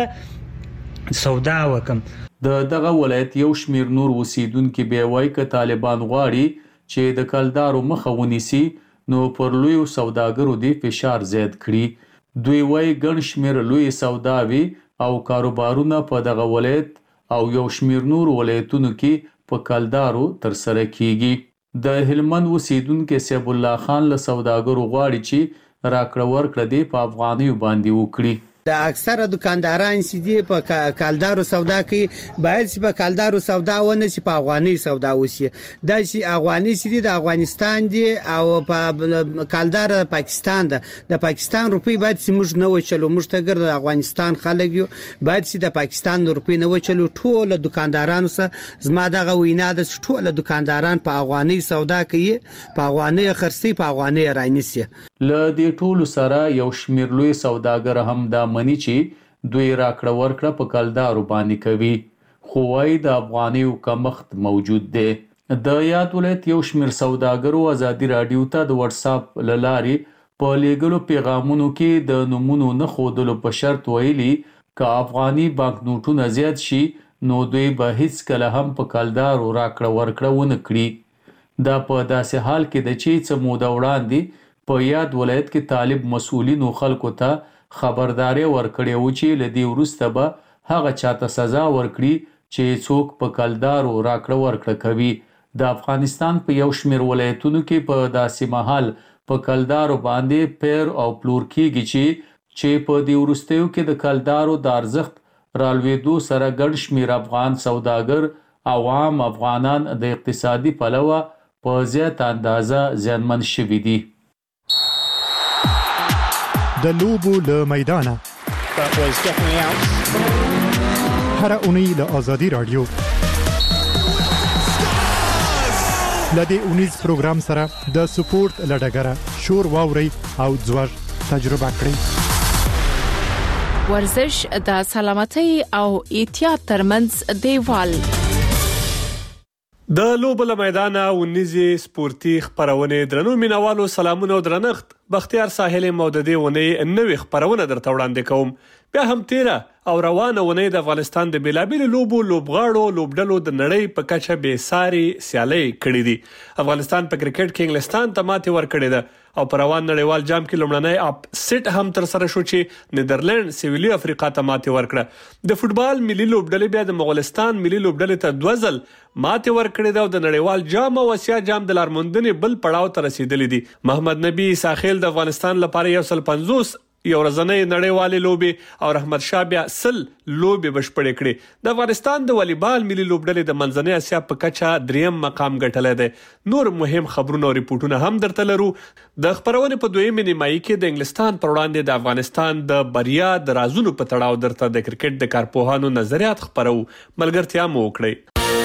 S7: دلته سودا وکم.
S25: د دغه ولایت یو شمیر نور اوسیدونکو بیا وایي ک طالبان غواړي چې د کلدارو مخه ونیسي نو پر لوی سوداګرو دی فشار زیات کړي. دوی وایي ګڼ شمیر لوی سوداوي او کاروبارونه په دغه ولایت او یو شمیر نور ولایتونو کې په کلدارو تر سره کیږي. د هلمند اوسیدونکو سیب الله خان له سوداګرو غواړي چې راکړه ورکړه دی په افغانیو باندې وکړي.
S8: د اکثره دکانداران چې دی په کالدارو سودا کوي باید چې په کالدارو سودا ونه چې په افغاني سودا وشي. دا چې افغاني چې د افغانستان دی او په کالدار پاکستان ده د پاکستان روپی باید چې موږ نه وچلو، موږ ته ګر د افغانستان خلک یو باید چې د پاکستان روپی نه وچلو. ټول دکاندارانو سره زما دغه وینا ده چې ټول دکانداران په افغاني سودا کوي، په افغاني خرڅي، په افغاني رانیسي.
S25: ل دې ټولو سره یو شمیر لوی سوداګر هم دا منی چې دوی راکړه ورکړه په کلدارو باندې کوي، خو وايي د افغانیو کمښت موجود دی. د یاد ولایت یو شمیر سوداګرو ازادي رادیو ته د واتس اپ لاري په لیګلو پیغامونو کې د نمونو نه خودلو په شرط ویلي که افغاني بانک نوټونه زیات شي نو دوی به هیڅ کله هم په کلدارو راکړه ورکړه ونه کړي. دا په داسې حال کې د چې څه موده وړاندې په یاد ولایت کې طالب مسؤلینو خلکو ته خبرداري ورکړې و چې له دې وروسته به هغه چاته سزا ورکړي چې څوک په کلدارو راکړه ورکړه کوي. د افغانستان په یو شمېر ولایتونو کې په داسې مهال په کلدارو باندې پیر او پلور کېږي چې چې په دې وروستیو کې د کلدارو د ارزښت رالوېدو سره ګڼ شمېر افغان سوداګر عوام افغانان د اقتصادي پلوه په زیات اندازه زیانمن شوي دي.
S5: د لوبو له میدانه هر اونۍ له آزادي رادیو لدې اونیز پروګرام سره د سپورت لډګره شور واوري او ځوړ تجربه کړئ.
S4: ورزش د سلامتۍ او احتیاط ترمنځ دیوال.
S9: د لوبو له میدانه اونیزي سپورتي خبرونه درنو مینوالو سلامونه او درنښت. بختیار ساحل موددي ونی نوې خبرونه درته وړاندې کوم. بیا هم تیره او روانه ونی د افغانستان د بیلابیل لوبو لوبغاړو لوبډلو د نړۍ په کچه به ساري سیالي کړې دي. افغانستان په کرکټ کې انګلستان ته ماتې ورکړې ده او په روان نړیوال جام کې لومړنی اپ سیټ هم تر سره شو چې نیدرلند سویلي افریقا ته ماتې ورکړه. د فوتبال ملي لوبډلې بیا د مغولستان ملي لوبډلې ته دوه ځل ماتې ورکړې ده او د نړیوال جام او اسیا جام د لارموندنې بل پړاو ته رسیدلې دي. محمد نبی ساحل د افغانستان لپاره یو سل پنځوس یو ورځنۍ نړیوالې لوبې او رحمت شاه بیا سل لوبې بشپړې کړې. د افغانستان د والیبال ملي لوبډلې د منځنۍ اسیا په کچه دریم مقام ګټلی دی. نور مهم خبرونه او ریپورتونه هم درته لرو. د خبرونې په دویمې نیمایي کې د انګلستان پر وړاندې د افغانستان د بریا د رازونو په تړاو درته د کرکټ د کارپوهانو نظریات خبرو. ملګرتیا مو وکړئ.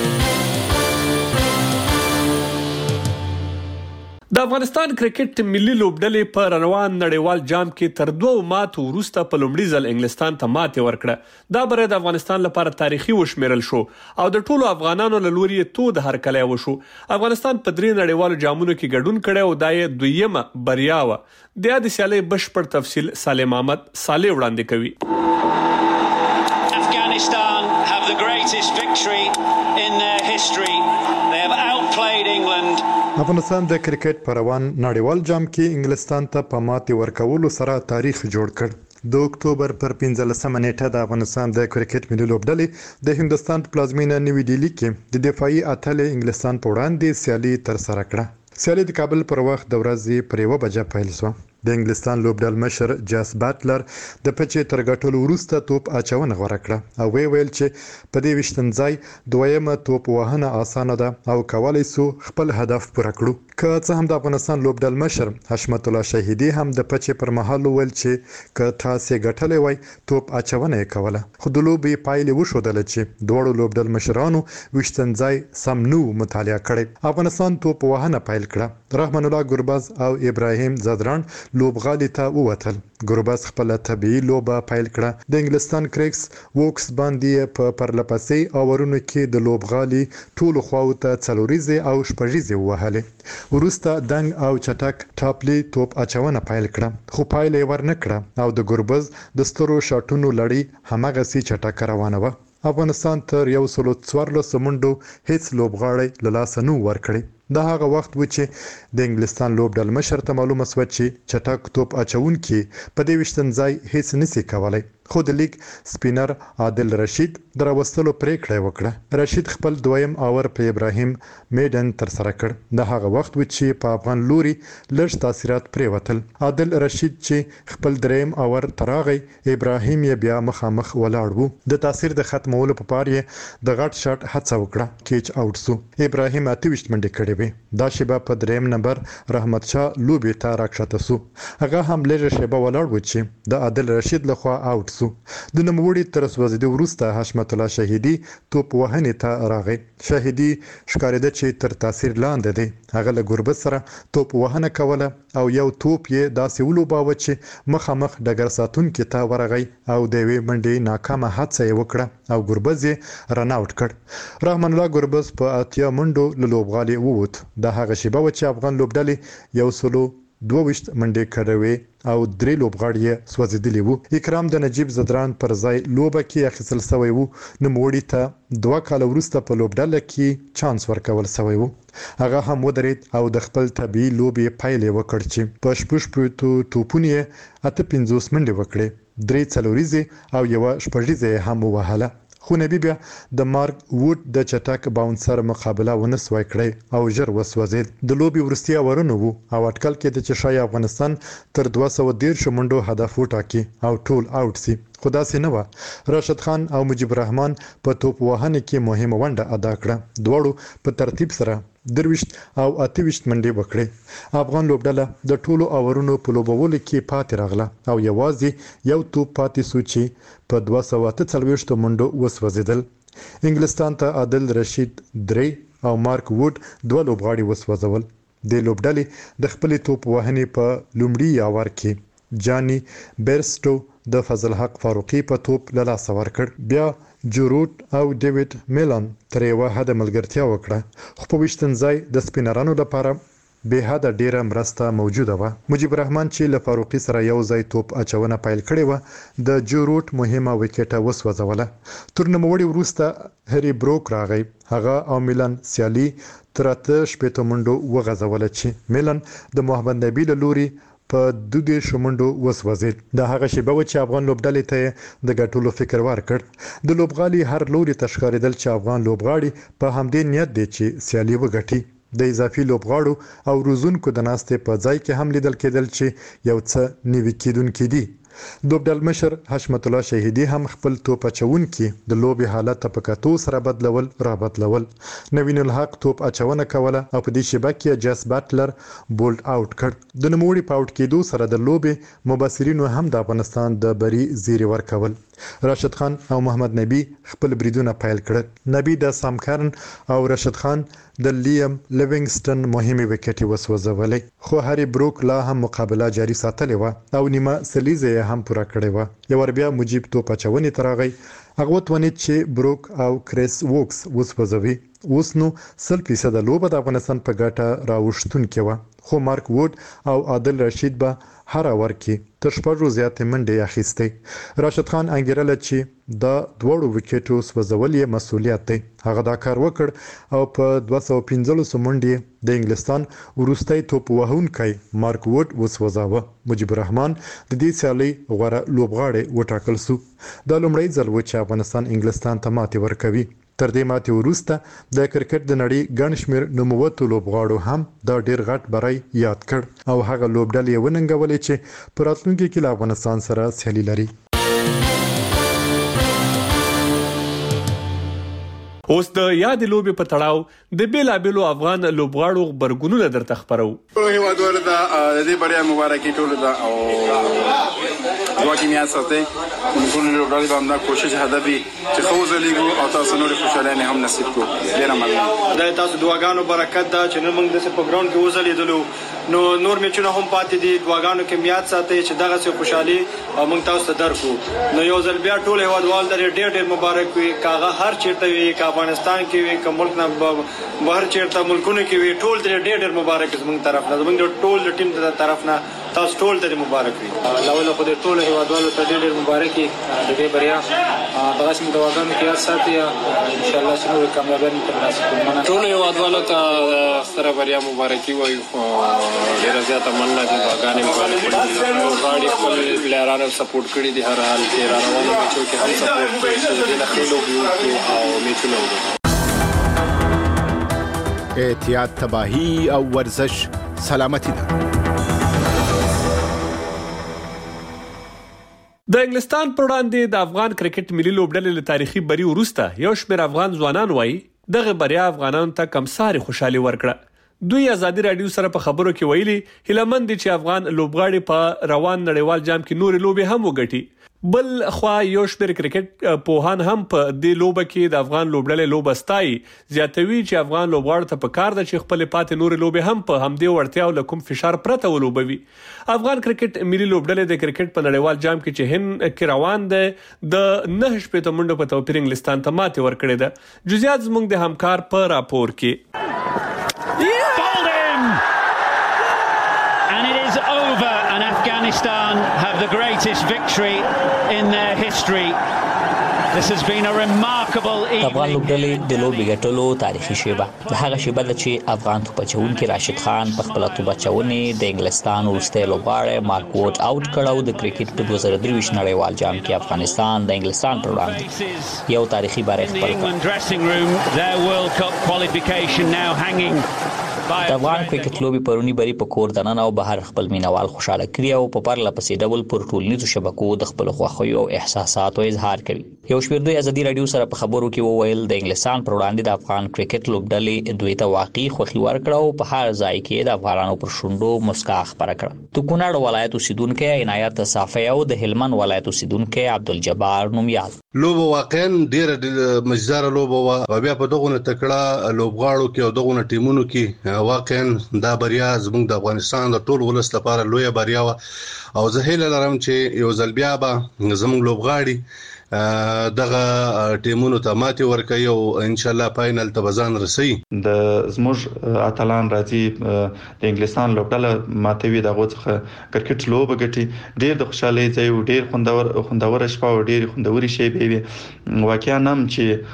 S9: د افغانستان کرکټ ملي لوبډلې په روان نړیوال جام کې تر دوه ماتو وروسته په لومړي ځل انګلستان ته ماتې ورکړه. دا بری د افغانستان لپاره تاریخي وشمیرل شو او د ټولو افغانانو له لوري تود هرکلی وشو. افغانستان په درې نړیوالو جامونو کې ګډون کړی او دا یې دویمه بریا وه. د یادې سیالۍ بشپړ تفصیل سالم احمد صالح وړاندې کوي.
S10: Afghanistan have the greatest victory in their history. They have outplayed England.
S5: افغانستان د کرکټ په روان نړیوال جام کې انګلستان ته په ماتې ورکولو سره تاریخ جوړ کړ. د اکتوبر پر پنځلسمه نیټه د افغانستان د کرکټ ملي لوبډلې د هندستان په پلازمینه نوی ډیلی کې د دفاعي اتلې انګلستان په وړاندې سیالي تر سره کړه. سیالي د کابل پر وخت د ورځې پر یوه بجه پیل شوه. د انګلستان لوبډل مشر جاس باتلر د پچې تر ګټلو وروسته توپ اچونه غوړه کړه او وی ویل چې په دې وشتنځای دویمه توپ وهنه اسانه ده او کولای سو خپل هدف پوره کړو. که څه هم د افغانستان لوبډل مشر حشمت الله شهیدی هم د پچې پر مهال ویل چې که تاسو ګټلې وای توپ اچونه کوله. خو د لوبي پایلې وشودل چې دوړو لوبډل مشرانو وشتنځای سم نو مطالعه کړي. افغانستان توپ وهنه پیل کړه. رحمان الله ګرباز او ابراهیم زادران لوبغالي ته ووتل. ګرباز خپل طبيعي لوبه پیل کړه. د انګلستان کریکس ووکس باندې په پرلپسې اورونو کې د لوبغالي ټولو خواو ته څلوریزه او شپږیزه وهله. ورسته دنګ او چټک ټاپلی توپ اچونه پیل کړه خو پایله ورنه کړه او د ګرباز د سترو شاټونو لړۍ همغه سي چټک روانه و. افغانستان تر یو سل څوارلس منډو هیڅ لوبغاړی له لاسه نو ورکړي. دا هغه وخت و چې د انګلستان لوبډل مشر ته معلومه شوه چې چټک توپ اچونکي په دې وشتنځای هیڅ نسی کولای. خو د لیگ سپینر عادل رشید دراوستلو پریکړه وکړه. رشید خپل دویم اور په ابراهیم میډن تر سره کړ. دا هغه وخت و چې په افغان لوري لږ تاثیرات پریوتل. عادل رشید چې خپل دریم اور تراغی ابراهیم یې بیا مخامخ ولاړ وو. د تاثیر د ختمولو په پاره د غټ شاټ هڅه وکړه. کیچ اوټ سو. ابراهیم اتويشت منډه کړې وي. دا شیبه په دریم نمبر رحمت شاه لوبي ته راکښته سو. هغه هم لږه شیبه ولاړ و چې د عادل رشید لخوا اوټ سو. د نوموړي تر سوځیدو وروسته حشمت الله شهیدی توپ وهنې ته راغی. شهیدی ښکارېده چې تر تاثیر لاندې دی. هغه له ګربز سره توپ وهنه کوله او یو توپ یې داسې ولوباوه چې مخامخ ډګر ساتونکي ته ورغی او د یوې منډې ناکامه هڅه یې وکړه او ګربز یې رن آوټ کړ. رحمان الله ګربز په اتیا منډو له لوبغالي ووت. دا هغه شیبه و چې افغان لوبډلې یو سلو دوه منډې کړې او درې لوبغاړي سوځیدلی وو. اکرام د نجیب زدران پر ځای لوبه کې اخیستل شوی وو. نوموړي ته دوه کال وروسته په لوبډله کې چانس ورکول شوی وو. هغه هم ودرېد او د خپل طبي لوبې پایلې وکړ چې په شپږ پټو توپونه اته پنځوس منډې وکړې، درې څلوریزې او یو شپږیزې هم وهله. خو نبی بیا د مارک ووډ د چټک باونسر مقابله ونه سوای کړی او ژر وسوځید. د لوبي ورستیا ورونه وو او اټکل کې د چشای افغانستان تر دوه سوه دېرش منډو هدف وټاکي او ټول آوټ سي. خدا سي نه و. راشد خان او مجيب الرحمن په توپ وهنه کې مهمه ونډه ادا کړه. دواړو په ترتیب سره درويشت او اتويشت منډې وکړې. افغان لوبډله د ټولو اورونو په لوبولو کې پاتې راغله او یوازې یو توپ پاتې سو چې په دوه سوه اته څلوېښت منډو وسوځیدل. انګلستان ته عادل رشید درې او مارک ووډ دوه لوبغاړي وسوځول. د لوبډلې د خپل توپ وهنې په لومړي یاور کې جاني بیرسټو د فضل حق فاروقي په توپ له لاسه ورکړ. بیا جوروټ او ډیوډ میلان تر یو حد ملګرتیا وکړه، خو په وشتن ځای د سپینرانو لپاره به حد ډیره مرسته موجوده و. مجيب الرحمن چې له فاروقي سره یو ځای توپ اچونه پیل کړې و، د جوروټ مهمه وکټه وسوځوله. تر نوموړي وروسته هری بروک راغی. هغه او میلان سیالي تر اته شپېته منډو وغځوله چې میلان د محمد نبی له لوري په دوه شمنډو وسوځید. د هغه شیبه و چې افغان لوبډلې ته د ګټلو فکر ورکړ. د لوبغالي هر لوري تشکاریدل چې افغان لوبغاړي په همدې نیت دي چې سیالي وګټي. د اضافي لوبغاړو او روزونکو د ناستې په ځای کې هم لیدل کېدل چې یو څه نیوي کېدونکي دي. لوبډل مشر حشمت الله شهیدی هم خپل توپ اچونکي د لوبي حالت په کتو سره بدلول را بدلول. نوین الحق توپ اچونه کوله او په دې شیبه کې جاس باتلر بولډ آوټ کړ. د نوموړي په آوټ کېدو سره د لوبي مبصرینو هم د افغانستان د بری زیری ورکول. راشد خان او محمد نبی خپل بریدونه پیل کړل. نبی د سامکرن او راشد خان د لیم لیوینګسټن مهمه وکټي وسوځولې، خو هری بروک لا هم مقابله جاری ساتلې و او نیمه سلیزه هم پوره کړې و. یو ور بیا مجيب توپ اچونې ترغی هغه وتونی چې بروک او کریس ووکس وسوځوي. اوس نو سل فیصد لوبه د افغانستان په ګټه راوښتون کې و، خو مارک ووډ او عادل رشید به هر اور کې تر شپږو زیاتې منډې اخیستې. راشد خان انګیرله چې دا دوړو وکټو سوځول یې مسولیت دی. هغه دا کار وکړ او په دوه سوه پنځلس منډې د انګلستان وروستۍ توپ وهونکی مارک ووډ وسوځاوه. مجيب الرحمن د دې سیالي غوره لوبغاړی وټاکل شو. دا لومړی ځل و چې افغانستان انګلستان ته ماتې ورکوي. تر دې ماتې وروسته د کرکټ د نړۍ ګڼ شمېر نوموتو لوبغاړو هم دا ډېر غټ بری یاد کړ او هغه لوبډلې وننګولې چې په راتلونکي کې له افغانستان سره سیالي لري.
S9: اوس د یاد لوبي په تړاو د بیلابېلو افغان لوبغاړو خبرګونونه درته خبرو.
S11: هیوادوالو ته د دې بریا مبارکي ټولو ته او دعا کې میاد ساتي. ټول لوبغاړي به همدا کوشش هدف وي چې خو ځلیږو او تاسو نور خوشاله هم نصیب کو. ډیر مننه. دا تاسو دعاګانو برکت ده چې نن موږ د په ګراوند کې وځلیدلو. نو نور میچونه هم پاتې دي. دعاګانو کې میاد ساتي چې دغه څه خوشحالي او موږ تاسو ته درکو. نو یو ځل بیا ټول هیوادوال ته ډیر ډیر مبارک وي. کاغه هر چیرته وي، افغانستان کې وي، کوم ملک نه بهر چیرته ملکونه کې وي، ټول ډیر ډیر مبارک زموږ طرف نه، زموږ ټول د ټیم ته طرف نه تاسو ټول ته مبارک وي. لاول خو د ټول هیوادوالو ته ډیر ډیر مبارک وي د دې بریا. دغه سم دواګانو کې ساتي ان شاء الله چې نور کامیابی ترلاسه کړو. ټول هیوادوالو ته ستره بریا مبارکي وایي. ډیر زیاته مننه چې دواګانې مبارک غاړي خپل پلیرانو سپورټ کړی دي. هر حال کې را روانو میچو کې هم سپورټ کړی دي. د خلکو یو او میچونه وګورئ.
S12: احتیاط، تباہی او ورزش سلامتی ده.
S9: د انګلستان پر وړاندې د افغان کرکټ ملي لوبډلې له تاریخي بری وروسته یو شمېر افغان ځوانان وایي دغه بریا افغانانو ته کمساري خوشحالي ورکړه. دوی ازادي رادیو سره په خبرو کې ویلي هیلمن دي چې افغان لوبغاړي په روان نړیوال جام کې نورې لوبې هم وګټي. بل خو یو شمېر کرکټ پوهان هم په دې لوبه کې د افغان لوبډلې لوبستای زیاتوي چې افغان لوبغاړو ته په کار ده چې خپل پاتې نورې لوبې هم په همدې وړتیا او کوم فشار پرته ولوبوي. افغان کرکټ ملي لوبډلې د کرکټ په نړیوال جام کې چې هند کې روان ده د نه شپېته منډو په توپیر انګلستان ته ماتې ورکړې ده. جزئیات زموږ د همکار په راپور کې.
S10: And it is the greatest victory in their history. This has been a remarkable evening.
S13: افغان لوبډلې د لوبې ګټلو تاریخي شیبه د هغه شیبه ده چې افغان توپچوونکي راشد خان په خپل توپچونې د انګلستان وروستی لوبغاړی مارک ووډ اوټ کړ د کرکټ په دوه زره درې ویشت نړیوال جام کې افغانستان د انګلستان پر وړاندې یو تاریخي بری خپل کړ. د افغان کرکټ لوبې پرونی بری په کور دننه او بهر خپل مینوال خوشاله کړي او په پرله پسې ډول پر ټولنیزو شبکو د خپل خوښیو او احساساتو اظهار کوي. یو شمېر دوی ازادي رادیو سره په خبرو کې وویل د انګلستان پر وړاندې د افغان کرکټ لوبډلې دوی ته واقعي خوښي ورکړه او په هر ځای کې د افغانانو پر شونډو مسکا خپره کړه. د کونړ ولایت اوسیدونکو عنایت صافی او د هلمند ولایت اوسیدونکو عبدالجبار نومیال
S14: لوبه واقعا ډیره مزدار لوبه وا بیا په دغه تکړه لوبغاړو کې او دغه ټیمونو کې واقعا دا بریا زموږ د افغانستان د ټول ولس لپاره لویه بریا و او زه هیله لرم چې یو ځل بیا به زموږ لوبغاړي دغه ټیمونو ته ماتې ورکوي او ان شاء الله فائنل ته ځان رسي.
S15: د زموږ اتلان راځي د انګلستان لوبډله ماتوي دغه څخه کرکټ لوبه ګټي ډیر د خوشاله ځای او ډیر خوندور خوندور شپه او ډیر خوندوري شی به واقعا نم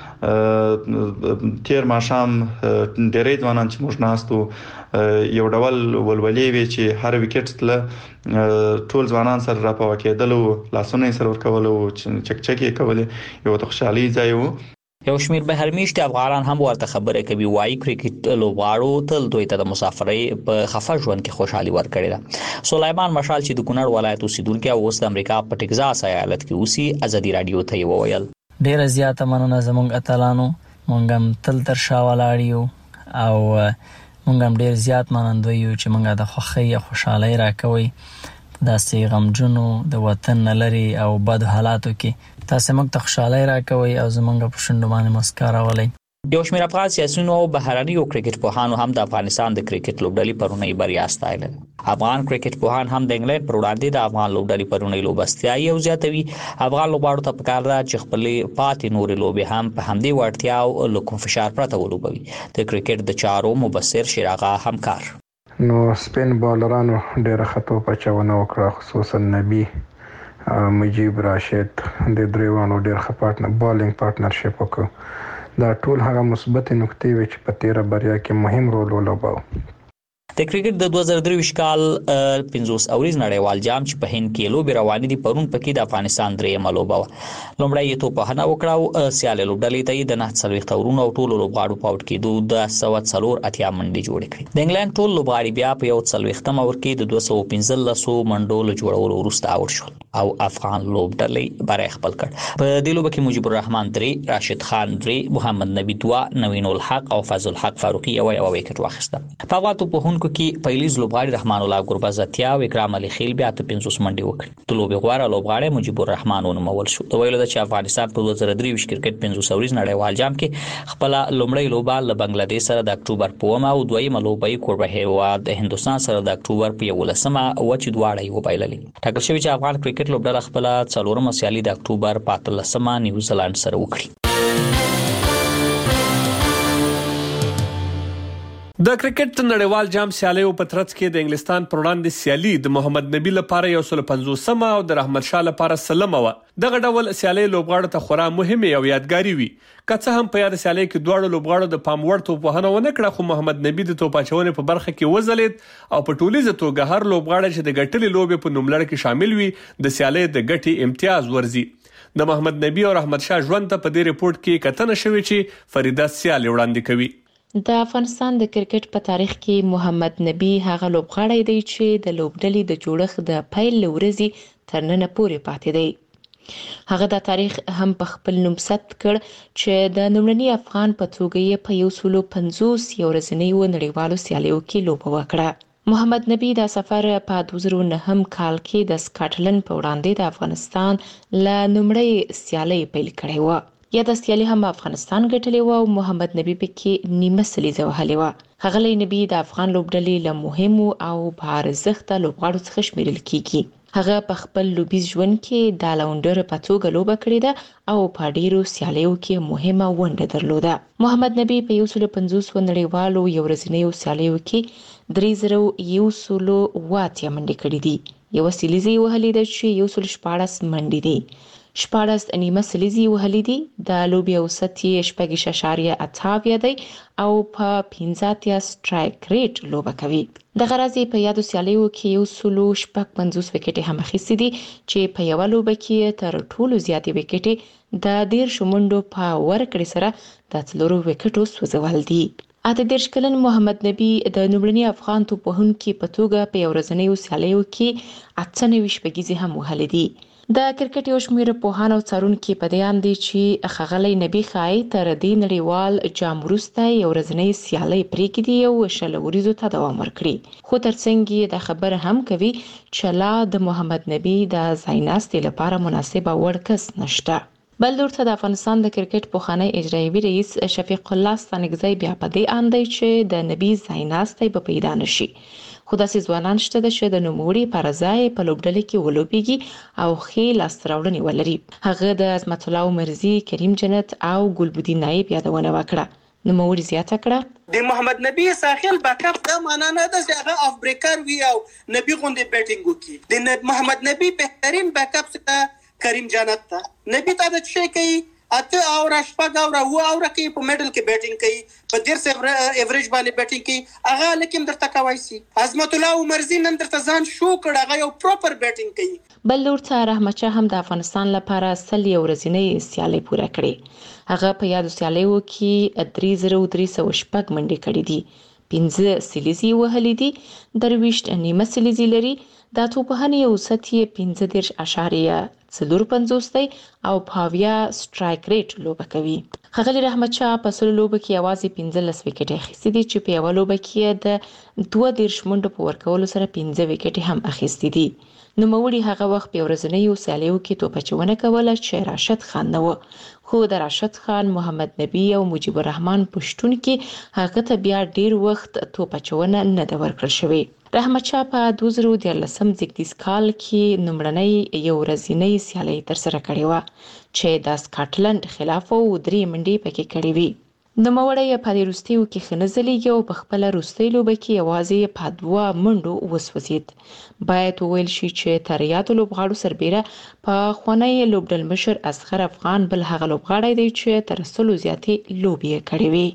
S15: چې تیر ماشام ډیرې ځوانان چې موږ ناستو یو ډول ولولې وی چې هر وکټ له ټول ځوانان سره راپاو کېدل او لاسونه سره ورکول او چکچکې کول یو د خوشحالي ځای وو.
S13: یو شمیر به هرمیشت افغانان هم ورته خبره کوي وایي کرکټ لوبغاړو تل دوی ته د مسافرۍ په خفه ژوند کې خوشحالي ورکړې ده. سلیمان مشال چې د کونړ ولایت اوسیدونکی او اوس د امریکا په ټکزاس ایالت کې اوسي ازادي رادیو ته وویل
S16: ډیره زیاته مننه زموږ اتلانو مونږ هم تل تر شا ولاړ یو او مونږ هم ډیر زیات منندوی یو چې مونږه د خوښۍ او خوشحالۍ راکوي داسې غمجنو د وطن نه لري او بد حالاتو کې تاسو موږ ته خوشحالۍ راکوي او زمونږ په شونډو باندې مسکا راولئ.
S13: یو شمېر افغان سیاسیونو او بهرنیو کرکټ پوهانو هم د افغانستان د کرکټ لوبډلې پرونی بریا ستایله. افغان کرکټ پوهان هم د انګلند پر وړاندې د افغان لوبډلې پرونی لوبستیاي او زیاتوي افغان لوبغاړو ته پکار ده چې خپل پاتې نورې لوبې هم په همدې وړتیا او لکم فشار پرته ولوبوي. د کرکټ د چارو مبصر شیراغا همکار
S18: نو سپین بالرانو ډېر خطو پچونه وکړه خصوصا نبی مجيب راشد د دریوانو ډېر خپارټنر بالینګ پارټنرشپ وکړ. دا ټول هغه مثبت نقطې وي چې په تیره بریا کې مهم رول ولوباو.
S13: د کرکټ د دوه زره درې ویشت کال پنځوس اوریز نړیوال جام چې په هند کې لوبې روانې دي پرون پکې د افغانستان درېیمه لوبه وه. لومړی یې توپخانه وکړه او سیالې لوبډلې ته یې د نهه څلوېښت اورونو او ټولو لوبغاړو په اوټ کېدو د سوه څلور اتیا منډې جوړې کړې. د انګلند ټول لوبغاړي بیا په یو څلوېښتم اور کې د دوه سوه پنځلسو منډو له جوړولو وروسته اوټ شول او افغان لوبډلې بری خپل کړ. په دې لوبه کې مجيب الرحمن درې، راشد خان درې، محمد نبی دوه، نوین الحق او فضل الحق فاروقي یو یو وکټ واخیسته. په افغان توپخونکو کې پیلیز لوبغاړي رحمان الله ګربز اتیا او اکرام علي خیل بیا ته پنځوس منډې وکړې. د لوبې غوره لوبغاړی مجيب الرحمن ونومول شو. د ویلو ده چې افغانستان په دوه زره درې ویشت کرکټ پنځوس اوریز نړیوال جام کې خپل لومړی لوبه له بنگلاديش سره د اکتوبر په اوومه او دویمه لوبه یې کوربه هیواد د هندستان سره د اکتوبر په یولسمه وچې دواړه یې وبایللې. ټاکل شوی چې افغان کرکټ لوبډله خپل څلورمه سیالي د اکتوبر په اتلسمه نیوزیلند سره وکړي.
S9: د کرکټ نړیوال جام سیالیو په ترڅ کې د انګلستان پر وړاندې سیالي د محمد نبی لپاره یو سل پنځوسمه او د رحمت شاه لپاره سلمه و. دغه ډول سیالي لوبغاړو ته خورا مهمه او یادګاری وي. که څه هم په یاد سیالي کې دواړو لوبغاړو د پام وړ توپوهنه ونه کړه خو محمد نبی د توپاچونې په برخه کې وځلید او په ټولیزه توګه هر لوبغاړی چې د ګټلې لوبې په نوملړ کې شامل وي د سیالي د ګټې امتیاز ورزي. د محمد نبی او رحمت شاه ژوند ته په دې ریپورت کې کتنه شوې چې فریده سیالي وړاندې کوي.
S1: د افغانستان د کرکټ په تاریخ کې محمد نبی هغه لوبغاړی دی چې د لوبډلې د جوړښت د پیل لورځي تر نن پورې پاتې دی. هغه د تاریخ هم په خپل نوم ثبت کړ چې د نومړني افغان په توګه یې په یو سل پنځوس یو ورځنیو نړیوالو سیالیو کې لوبه وکړه. محمد نبی دا سفر په دوه زره نهم کال کې د سکاټلند په وړاندې د افغانستان له نومړۍ سیالۍ پیل کړی و. یا د سیالي هم افغانستان ګټلې و او محمد نبی پکې نیمه سلیزه وهلې وه. ښاغلی نبی د افغان لوبډلې له مهمو او باارزښته لوبغاړو څخه شمیرل کیږي. هغه په خپل لوبیز ژوند کې د آلراونډر په توګه لوبه کړې ده او په ډیرو سیالیو کې مهمه ونډه درلوده. محمد نبی په یو سل پنځوس نړیوالو یو ورځنیو سیالیو کې درې زره یو سل اوه اتیا منډې کړې دي. یو سلیزي وهلې ده چې یو سل شپاړس منډې دي. شپاړس نیمه سلیزي وهلې دي. د لوبې اوسط یې شپږ اعشاریه اته اویا دی او په پنځه اتیا سټرایک ریټ لوبه کوي. دغه راز په یادو سیالیو کې یو سل شپږ پنځوس وکټې هم اخیستې دي چې په یوه لوبه کې تر ټولو زیاتې وکټې د دېرش منډو په ورکړې سره د څلورو وکټو سوځول دي. اته دېرش کلن محمد نبي د لومړني افغان توپوهونکي په توګه په یو ورځنیو سیالیو کې اته نوي شپږیزې هم وهلې دي. د کرکټ یو شمېر پوهان او څارونکي په دې اند دي چې ښاغلی نبي ښایي تر دې نړیوال جام وروسته یو ورځنۍ سیالۍ پرېږدي او شل وریځو ته دوام ورکړي. خو ترڅنګ یې دا خبره هم کوي چې لا د محمد نبي د ځای ناستې لپاره مناسبه وړ کس نشته. بل لور ته د افغانستان د کرکټ پوخانی اجرایوي رئیس شفیق الله ستانکزی بیا په دې اند دی چې د نبي ځای ناستی به پیدا نشي. خو داسې ځوانان شته چې د نوموړي پر ځای په لوبډلې کې ولوبېږي او ښې لاسته راوړنې ولري. هغه د عظمت الله عمرزي، کریم جنت او ګلبدین نایب یادونه وکړه. نوموړي زیاته کړه
S2: د محمد نبي ساحل بیکاپ دا معنا نه ده چې هغه اف بریکر وي او نبي غوندې بیټینګ وکړي. د محمد نبي بهترین بیکاپ څخه کریم جنت ته نبي ته د څه کوي اته او شپږ او و او کې په میډل کې بیټینګ کوي، په ډیر ایوریج باندې بیټینګ کوي. هغه لیکن درته کوي سي عظمت الله عمرزي نن درته ځان شو کړه، هغه یو پراپر بیټینګ کوي.
S1: بل لور ته رحمت شاه هم د افغانستان لپاره سل یو ورځنۍ سیالۍ پوره کړې. هغه په یادو سیالیو کې درې زره درې سوه شپږ منډې کړې دي، پنځه سلیزي وهلې دي، درویشت نیمه سلیزي لري. د توپوهنې اوسط یې پنځه دېرش اعشاریه څلور پنځوس دی او په اویا سټرایک ریټ لوبه کوي. ښاغلي رحمت شاه په سلو لوبو کې یوازې پنځلس وکټې اخیستې دي چې په یوه لوبه کې د دوه دېرش منډو په ورکولو سره پنځه وکټې هم اخیستې دي. نوموړي هغه وخت په ورځنیو سیالیو کې توپچونه کوله چې راشد خان نه و، خو د راشد خان، محمد نبي او مجيب الرحمن پښتون کې هغه ته بیا ډیر وخت توپچونه نه د ورکړل شوی. رحمت شاه په دوه زره دیارلسم زیږدیز کال کې لومړنۍ یو ورځنۍ سیالۍ ترسره کړې وه چې د سکاټلند خلاف او درې منډې پکې کړې وې. نوموړی په دې وروستیو کې ښه نه ځلیږي او په خپله وروستۍ لوبه کې یوازې په دوه منډو وسوځېد. باید وویل شي چې تر یادو لوبغاړو سربیره په خوانی لوبډل مشر اصغر افغان بل هغه لوبغاړی دی چې تر سلو زیاتې لوبې یې کړې وې.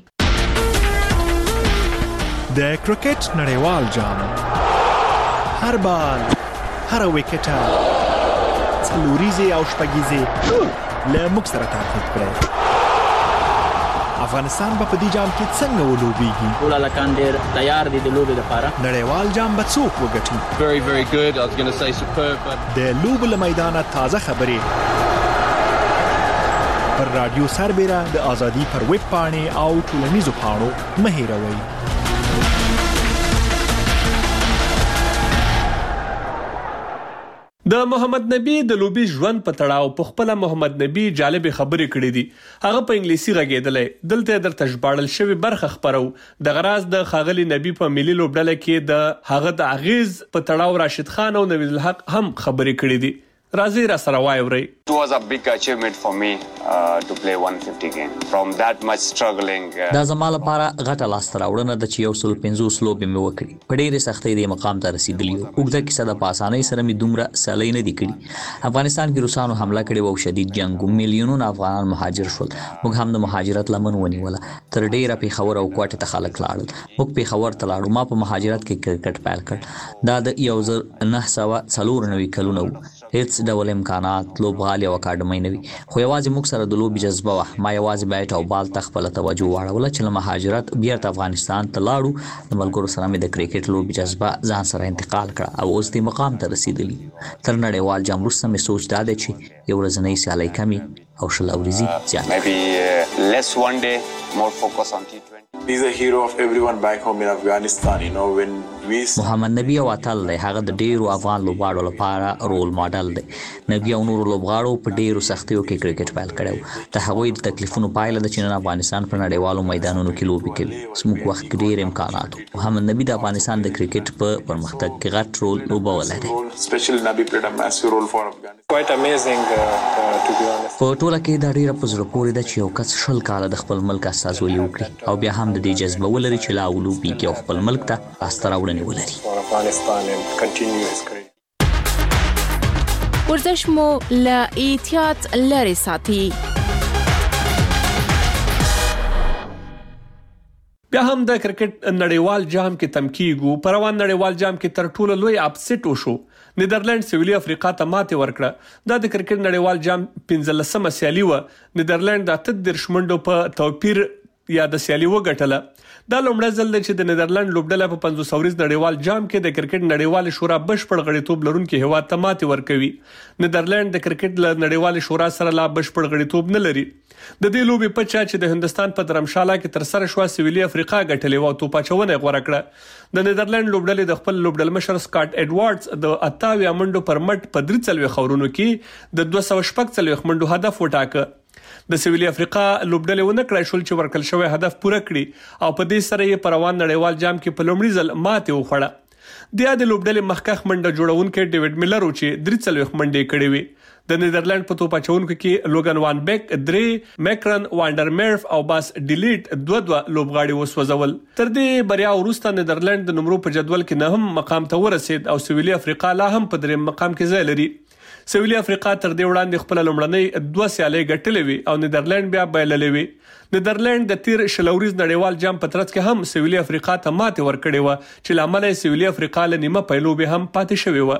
S3: د کرکټ نړیوال جام هر بال، هر وکټه، څلوریزې او شپږیزې له موږ سره تعقیب کړئ. افغانستان به په دې جام کې څنګه ولوبېږي؟
S17: ټول هلکان ډېر تیار دي د لوبې لپاره.
S3: نړیوال جام به څوک وګټي؟
S20: Very very good. I was going to say superb. But...
S3: د لوبو له میدانه تازه خبرې پر رادیو سربیره د ازادي پر ویب پاڼې او ټولنیزو پاڼو مه هېروئ.
S9: د محمد نبي د لوبي ژوند په تړاو په خپل محمد نبي جالب خبرې کړې دي. هغه په انګلیسي غږېدلې. دلته درته ژباړل شوی برخه خبرو د غراز د خاغلی نبي په ملي لوبډله کې د هغه د اغیز په تړاو راشد خان او نوید الحق هم خبرې کړې دي. راځي را سره وایوري.
S21: It was a big achievement for me uh, to play one fifty game from that much struggling. Uh,
S13: دا زما لپاره غټه لاسته راوړنه ده چې یو سل پنځوس لوبې مې وکړې. په ډېرې سختۍ دې مقام ته رسېدلی یو. اوږده کیسه ده، په اسانۍ سره مې دومره سیالۍ نه دي کړي. افغانستان کې روسانو حمله کړې وه او شدید جنګ و. میلیونونه افغانان مهاجر شول. موږ هم د مهاجرت لمن ونیوله. تر ډېره پېښور او کوټې ته خلک لاړل. موږ پېښور ته لاړو. ما په مهاجرت کې کرکټ پیل کړ. دا د یو زر نه سوه څلور نوي کلونه و. هیڅ ډول امکانات، لوبغالي او اکاډمۍ نه وي، خو یوازې موږ سره د لوبې جذبه وه. ما یوازې بیټ او بال ته خپله توجه واړوله چې له مهاجرت بیرته افغانستان ته لاړو. د ملګرو سره مې د کرکټ لوبې جذبه ځان سره انتقال کړه او اوس دې مقام ته رسېدلي. تر نړیوال جام وروسته مې سوچ دا دی چې یو ورځنۍ سیالۍ کمې او شل اوريزي زیات.
S21: Maybe uh, less one day, more focus on T twenty.
S11: He's a hero of everyone back home in Afghanistan. You know when we
S13: محمد نبي او اتل دی. هغه د ډیرو افغان لوبغاړو لپاره رول ماډل دی. نبي او نورو لوبغاړو په ډیرو سختیو کې کرکټ پیل کړی. د هغوی د تکلیفونو پایله ده چې نن افغانستان په نړیوالو میدانونو کې لوبې کوي. زموږ وخت کې ډیر امکانات. محمد نبي د افغانستان د کرکټ په پرمختګ کې غټ رول لوبولی دی.
S11: Especially Nabi played a massive role for Afghanistan.
S20: Quite amazing uh, uh, to be honest.
S13: په ټوله کې دا ډیره په زړه پورې ده چې یو کس شل کاله د خپل ملک استازولي وکړي او بیا هم د دې جذبه ولري چې لا ولوبېږي او خپل ملک ته لاسته راوړنې ولري.
S20: For Afghanistan and continue his career.
S4: ورزش مو له احتیاط لري ساتي.
S9: بیا هم د کرکټ نړیوال جام کې تمکیګو په روان نړیوال جام کې تر ټولو لوی اپسټ وشو. نیدرلند سویلي افریقا ته ماتې ورکړه. دا د کرکټ نړیوال جام پنځلسمه سیالي و. نیدرلند د اتو دېرش منډو په توپیر یا د سیالي وګټله. دا لومړی ځل دی چې د نیدرلند لوبډله په پنځوس اوريز نړیوال جام کې د کرکټ نړیوال شورا بشپړ غړیتوب لرونکي هیواد ته ماتې ورکوي. نیدرلند د کرکټ له نړیوال شورا سره لا بشپړ غړیتوب نه لري. د دې لوبې په چا چې د هندستان په درمشاله کې تر سره شو سویلي افریقا ګټلې و او توپاچونه غوړه کړه. د نیدرلند لوبډلې د خپل لوبډل مشر سکاټ ایډوارډز د اتاویا منډو پر مټ په درې څلوي خورونو کې د دوه سوه شپږ څلوي منډو هدف وټاکه. د سویلي افریقا لوبډلې ونه کړای شول چې ورکل شوی هدف پوره کړي او په دې سره یې پر روان نړیوال جام کې په لومړي ځل ماتې وخوړه. د یاد لوبډلې مخکخ منډه جوړونکي ډیوډ میلر چې درې څلوي منډې کړې وي. د نیدرلند په توپاچونکو کې لوګن وان بیک درې، میکرن وانډر میرف او باس ډیلیټ دوه دوه لوبغاړي وسوځول. تر دې بریا وروسته نیدرلند د نمرو په جدول کې نه هم مقام ته ورسید او سویلي افریقا لا هم په دریم مقام کې ځای لري. سویلي افریقا تر دې وړاندې خپل لومړنۍ دوه سیالۍ ګټلې وي او نیدرلند بیا بایللې وي. نیدرلند د تیر شلوريز نړیوال جام په ترڅ کې هم سویلي افریقا ته ماتې ورکړې و چې لامل یې سویلي افریقا له نیمه پیلو به هم پاتې شوی و.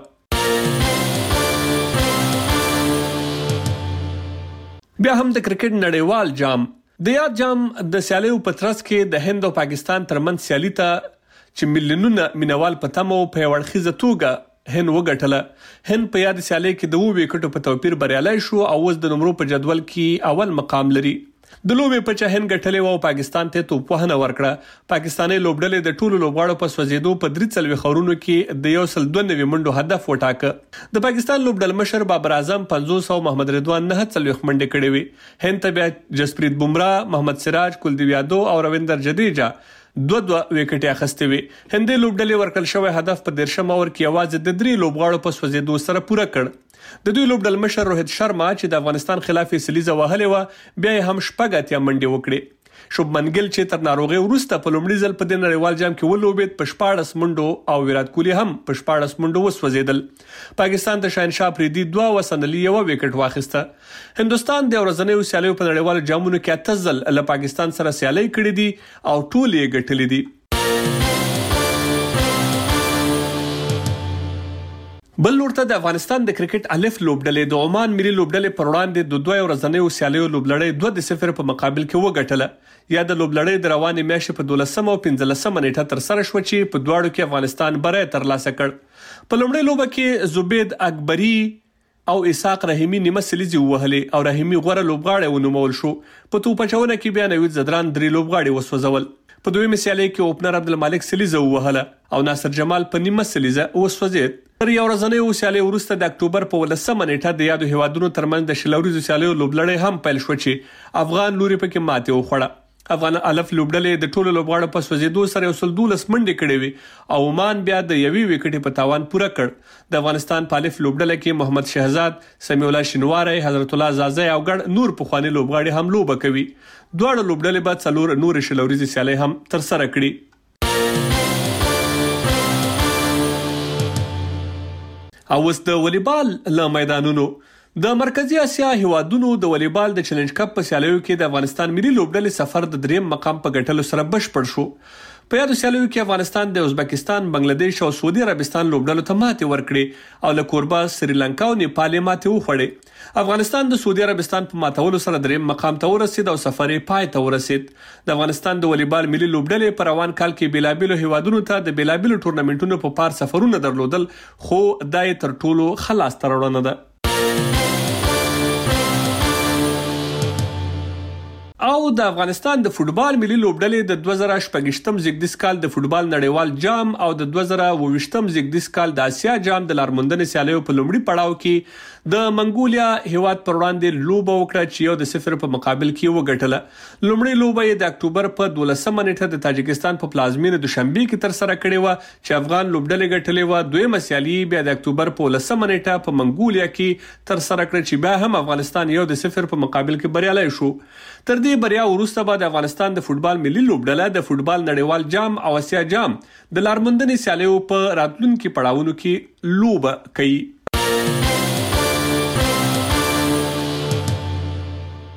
S9: بیا هم د کرکټ نړیوال جام د یاد جام د سیالیو په ترڅ کې د هند او پاکستان ترمنځ سیالي ته چې ملیونونه مینوال په تمو په وړخیزه توګه هند وګټله. هند په یاد سیالي کې د وو وکټو په توپیر بریالي شو او اوس د نمرو په جدول کې اول مقام لري. د لوبې په چا هند ګټلې او پاکستان ته توپ وهنه ورکړه. پاکستاني لوبډلې د ټولو لوبغاړو په سوځېدو په درې څلوي خورونو کې د یو سل دوه نوي منډو هدف وټاکه. د پاکستان لوبډل مشر بابر اعظم پنځوس او محمد رضوان نه څلوي منډې کړې وي. هند ته بیا جسپریت بمراه، محمد سراج، کلدیپ یادو او رویندر جډیجا دوه دوه وکټې اخیستې وي. هندي لوبډلې ورکل شوی هدف په دیرشم اور کې یوازې د درې لوبغاړو په سوځېدو سره پوره کړ. د دوی لوبډل مشر روهیت شرما چې د افغانستان خلاف سلیزه وهلې و بیا هم شپږ اتیا منډې وکړې. شوبمن ګل چې تر ناروغي وروسته په لومړي ځل په د نړیوال جام کې ولوبېد په شپاړس منډو او ویرات کوهلی هم په شپاړس منډو وسوځیدل. پاکستان د شاهنشاه افریدي دوه وسندلي یو وکټ واخیسته. هندستان د ورځنیو سیالیو په نړیوال جامونو کې اته ځل له پاکستان سره سیالي کړې دي او ټول یې ګټلې دي. بل ورته د افغانستان د کرکټ الف لوبډلې د عمان ملي لوبډلې پر وړاندې د دوه ورځنیو سیالیو لوبلړۍ دوه د صفر په مقابل کې وګټله. یا د لوبلړۍ د روانې میاشتې په دولسمه او پنځلسمه نیټه تر سره شو چې په دواړو کې افغانستان بری ترلاسه کړ. په لومړۍ لوبه کې زبید اکبري او اسحاق رحیمی نیمه سلیزي وهلې او رحیمی غوړه لوبغاړی ونومول شو. په توپچونه کې بیا نوید زدران درې لوبغاړي وسوځول. په دویمه سیالۍ کې اوپنر عبدالمالک سلیزه وهله او ناصر جمال په نیمه سلیزه وسوځید. تر یو ورځنۍ سیالۍ وروسته د اکتوبر په ولسمه نیټه د یادو هیوادونو ترمنځ د شلوريزو سیالیو لوبلړۍ هم پیل شو چې افغان لوري پکې ماتې وخوړه. افغان الف لوبډلې د ټولو لوبغاړو په سوځېدو سره یو سل دولس منډې کړې وي او عمان بیا د یوې وکټې په تاوان پوره کړ. د افغانستان په الف لوبډله کې محمد شهزاد، سمیع الله شینواری، حضرت الله زازی او ګڼ نور پخوانی لوبغاړي هم لوبه کوي. دواړه لوبډلې به څلور نور شلوريزي سیالۍ هم تر سره کړي. او اوس د والیبال له میدانونو د مرکزی اسیا هیوادونو د والیبال د چیلنج کپ په سیالیو کې د افغانستان ملي لوبډلې سفر د دریم مقام په ګټلو سره بشپړ شو. په یادو سیالیو کې افغانستان د ازبکستان، بنگلاديش او سعودي عربستان لوبډلو ته ماتې ورکړې او له کوربه سریلانکا او نیپال ماتې وخوړې. افغانستان د سعودي عربستان په ماتولو سره دریم مقام ته ورسید او سفر یې پای ته ورسید. د افغانستان د والیبال ملي لوبډلې په روان کال کې بیلابیلو هیوادونو ته د بیلابیلو ټورنمنټونو په پار سفرونه درلودل، خو دای تر ټولو خلاص ترونه ده. او د افغانستان د فوتبال ملي لوبډلې د دوه زره شپږم زیږدیز کال د فوتبال نړیوال جام او د دوه زره اووه زیږدیز کال د اسیا جام د لارموندنې سیالیو په لومړي پړاو کې د منګولیا هیواد پر وړاندې لوبه وکړه چې یو د صفر په مقابل کې وګټله. لومړی لوبه یې د اکتوبر په دولسمه نیټه د تاجکستان په پلازمینه دوشنبه کې تر سره کړې و چې افغان لوبډلې ګټلې و. دویمه سیالي بیا د اکتوبر په ولسمه نیټه په منګولیا کې تر سره کړه چې بیا هم افغانستان یو د صفر په مقابل کې بریالی شو. تر دې بریا وروسته به د افغانستان د فوتبال ملي لوبډله د فوتبال نړیوال جام او اسیا جام د لارموندنې سیالیو په راتلونکي پړاوونو کې لوبه کوي.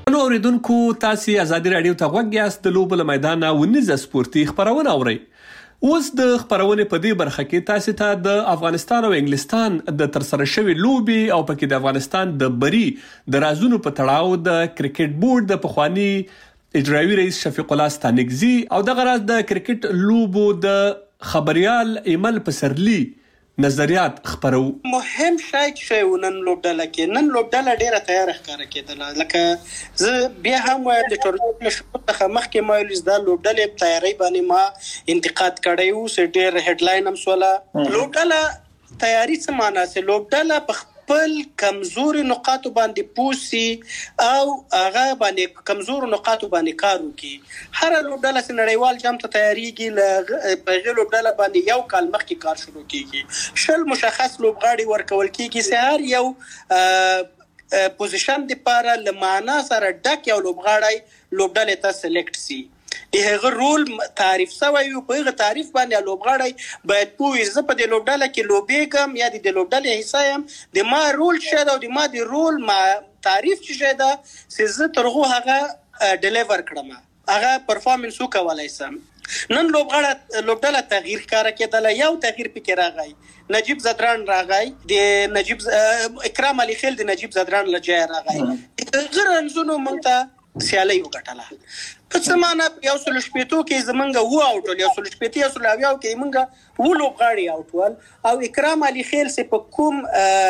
S9: نو اوریدونکو تاسو ازادي رادیو ته غوږ یاست د لوبو له میدانه ونیزه سپورتي خبرونه اورئ. اوس د خبرونې په دې برخه کې تاسو ته د افغانستان او انګلستان د ترسره شوی لوبي او پکې د افغانستان د بری د رازونو په تړاو د کرکټ بورډ د پخوانی اجرایي رئیس شفیق الله ستانکزي او د غراز د کرکټ لوبو د خبريال ایمل پسرلی نظریات خبرو.
S2: مهم شای چې نن لوبډاله کې نن لوبډاله ډیره تیار ښکاره کېدله، لکه زه بیا هم وایم د ټورنمنټ شروع څخه مخکې ما ویل دا لوبډالې تیاری باندې ما انتقاد کړی و، چې ډیر هډلاین هم سوله. لوبډاله تیاری څه معنا سه؟ لوبډاله په خپل کمزوري نقاطو باندې پوسی او هغه باندې کمزورو نقاطو باندې کار وکړي. هر لوبډاله چې نړیوال جام ته تیاریږي ل په غو لوبډاله باندې یو کال مخکې کار شروع کیږي، شل مشخص لوبغاړي ورکول کیږي، سهار یو پوزیشن د پاره لمانه سره ډک یو لوبغاړی لوبډاله ته سلیکټ سي. هغه رول تعریف شوی او په هغه تعریف باندې لوبغاړی باید پوه زه په د لوبډاله کې لوبېګم یا د لوبډاله حصہ يم، د ما رول شه او د ما د رول ما تعریف شه دا چې زه ترغه هغه ډیلیور کړم، هغه پرفورمنس وکولای سم. نن لوبغاړه لوبډاله تغییر کار کېدل، یو تغییر پکې راغی، نجیب زدران راغی، د نجیب اکرام علي خیل د نجیب زدران لجای راغی، غیر انزونو مونږ سیالي وکټله. په څه معنا یو سل شپېتو کې زمونږ وو اوټول، یو سل شپېتو یو سل اویاو کې مونږ وو لوبغاړي اوټول، او اکرام علي خیل سه په کوم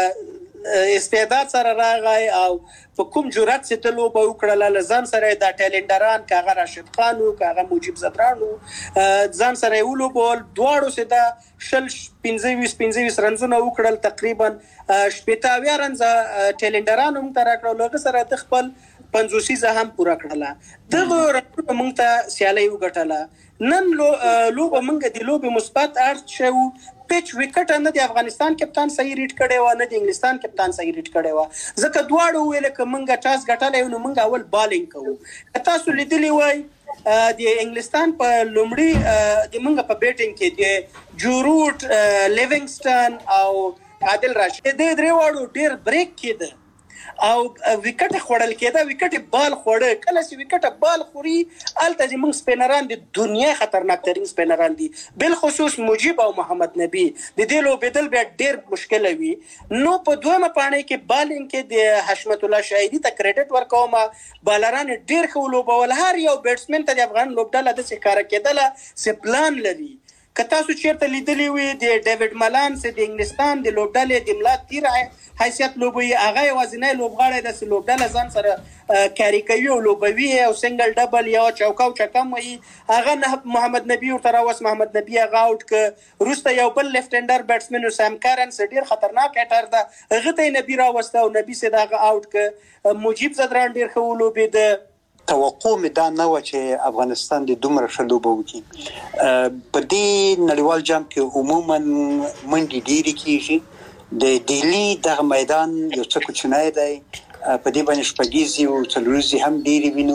S2: استعداد سره راغی او په کوم جرأت سره ته لوبه وکړه، لزان سره د ټیلنډران کاغه راشد خان او کاغه مجيب زدران ځان سره یو لوبول دواړو سره د شل پنځه پنځه رنزونه وکړل، تقریبا شپېته اویا رنز ټیلنډران هم تر کړو، لږ سره د خپل پنځوسي زه هم پورا کړله. دغه رقم مونږ ته سیالي وګټله. نن لوبه مونږ د لوبې مثبت اړخ شو، پیچ وکټ نه د افغانستان کپتان صحیح ریټ کړي و نه د انګلستان کپتان صحیح ریټ کړي و، ځکه دواړو ویل ک مونږه ټاس ګټلې نو مونږ اول بالینګ کوو. تاسو لیدلی وای د انګلستان په لومړی د مونږ په بیټینګ کې د جوروټ لیوینګسټن او عادل راشد د درې وړو ډیر بریک کېده او وکټ خوړل کېده، وکټ بال خوړه، کله چې وکټ بال خوري الته د موږ سپینران د دنیا خطرناک ترين سپینران دي، بل خصوص مجيب او محمد نبی د دې لو بدل بیا ډیر مشکل وي. نو په دویمه پاڼه کې بالینګ کې د حشمت الله شاهدی ته کریډټ ورکوم، بالران ډیر خو لوبول، هر یو بیټسمن ته د افغان لوبډاله د څه کار کېدله څه پلان لري. کته سو چیرته لیدلی وي د ډیوډ ملان سه د انګلستان د لوبډاله د ملا تیر حیثیت لوبوي، هغه وزنه لوبغاړی د لوبډاله ځان سره کاری کوي او لوبوي او سنگل ډبل یا چوکاو چکم وي، هغه محمد نبی او تراوس محمد نبی هغه اوټ ک روسته یو بل لیفت هندر بیټسمن سام کارن ډیر خطرناک اټر ده، هغه ته نبی راوسته او نبی سه دغه اوټ ک مجيب زدران ډیر خو لوبې ده.
S6: توقع مې دا نه و چې افغانستان د دومره ښه لوبه وکړي. په دې نړیوال جام کې عموما منډې ډېرې کېږي، د ډیلي دغه میدان یو څه کوچنی دی، په دې باندې شپږیزې او څلوریزې هم ډېرې وینو.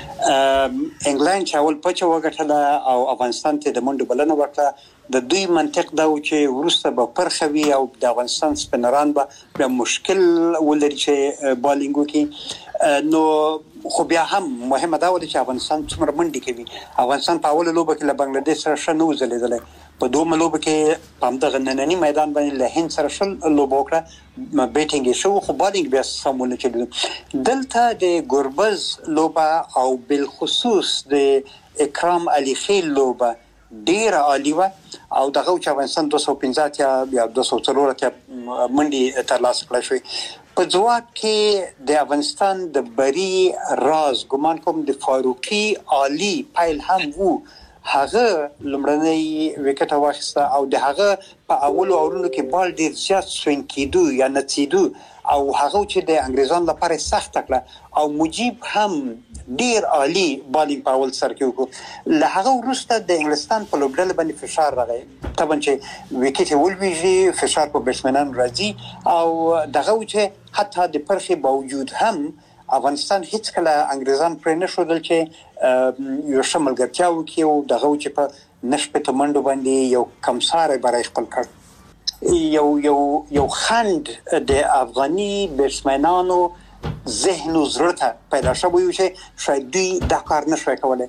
S6: انګلند چې اول پچه وګټله او افغانستان ته د منډو بلنه ورکړه، د دوی منطق دا و چې وروسته به پرخه وي او د افغانستان سپینران به بیا مشکل ولري چې بالینګ وکړي. نو خو بیا هم مهمه دا وه چې افغانستان څومره منډې کوي. افغانستان په اوله لوبه کې له بنګلادیش سره ښه نه و ځلېدلی، په دومره لوبه کې په همدغه ننني میدان باندې له هند سره ښه لوبه وکړه، بیټینګ یې ښه و خو بالینګ بیا سم ونه چلېده. دلته د ګربز لوبه او بالخصوص د اکرام علي خیل لوبه ډیره عالی وه او دغه چې افغانستان دوه سوه پنځه اتیا یا دوه سوه څلور اتیا منډې ترلاسه کړی شوې. په ځواب کې د افغانستان د بری راز ګمان کوم د فاروقي عالی پایل هم وو، هغه لمړنۍ وکټ واخیسته او د هغه په اولو اورونو کې بال ډیر زیات سوینګ کېدو یا نڅېدو او هغه چې د انګریزانو لپاره سخت کړه او مجيب هم ډیر عالی بالینګ په اول سر کې وکړو. له هغه وروسته د انګلستان په لوبډله باندې فشار راغی، طبعا چې وکټ ولویږي فشار په بیټسمنان راځي او دغه چې حتی د پرخې باوجود هم افغانستان هیڅ کله انګریزان پرې نه ښودل چې یو ښه ملګرتیا وکړي او دغه چې په نه شپېته منډو باندې یو کمساری بری خپل کړ. یو یو یو خند د افغاني بیټسمنانو ذهن او زړه ته پیدا شوی وي چې شاید دوی دا کار نشي کولای.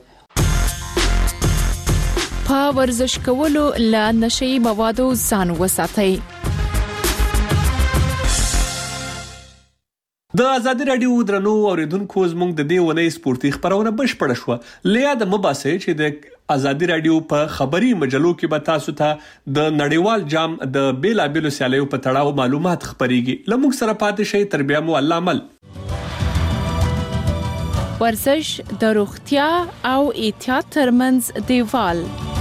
S4: په ورزش کولو له نشي موادو ځان وساتئ.
S9: د ازادي رادیو درنو اوریدونکو زموږ د دې ونې سپورتي خبرونه بشپړ شو. لیا د مباسه چې د ازادي رادیو په خبري مجلو کې به تاسو ته د نړیوال جام د بیلا بیلو سیالیو په تړاو معلومات خبريږي. لموږ سره پاتې شي تر بیا مو الله عمل.
S4: ورزش د روغتیا او احتیاط ترمنځ دیوال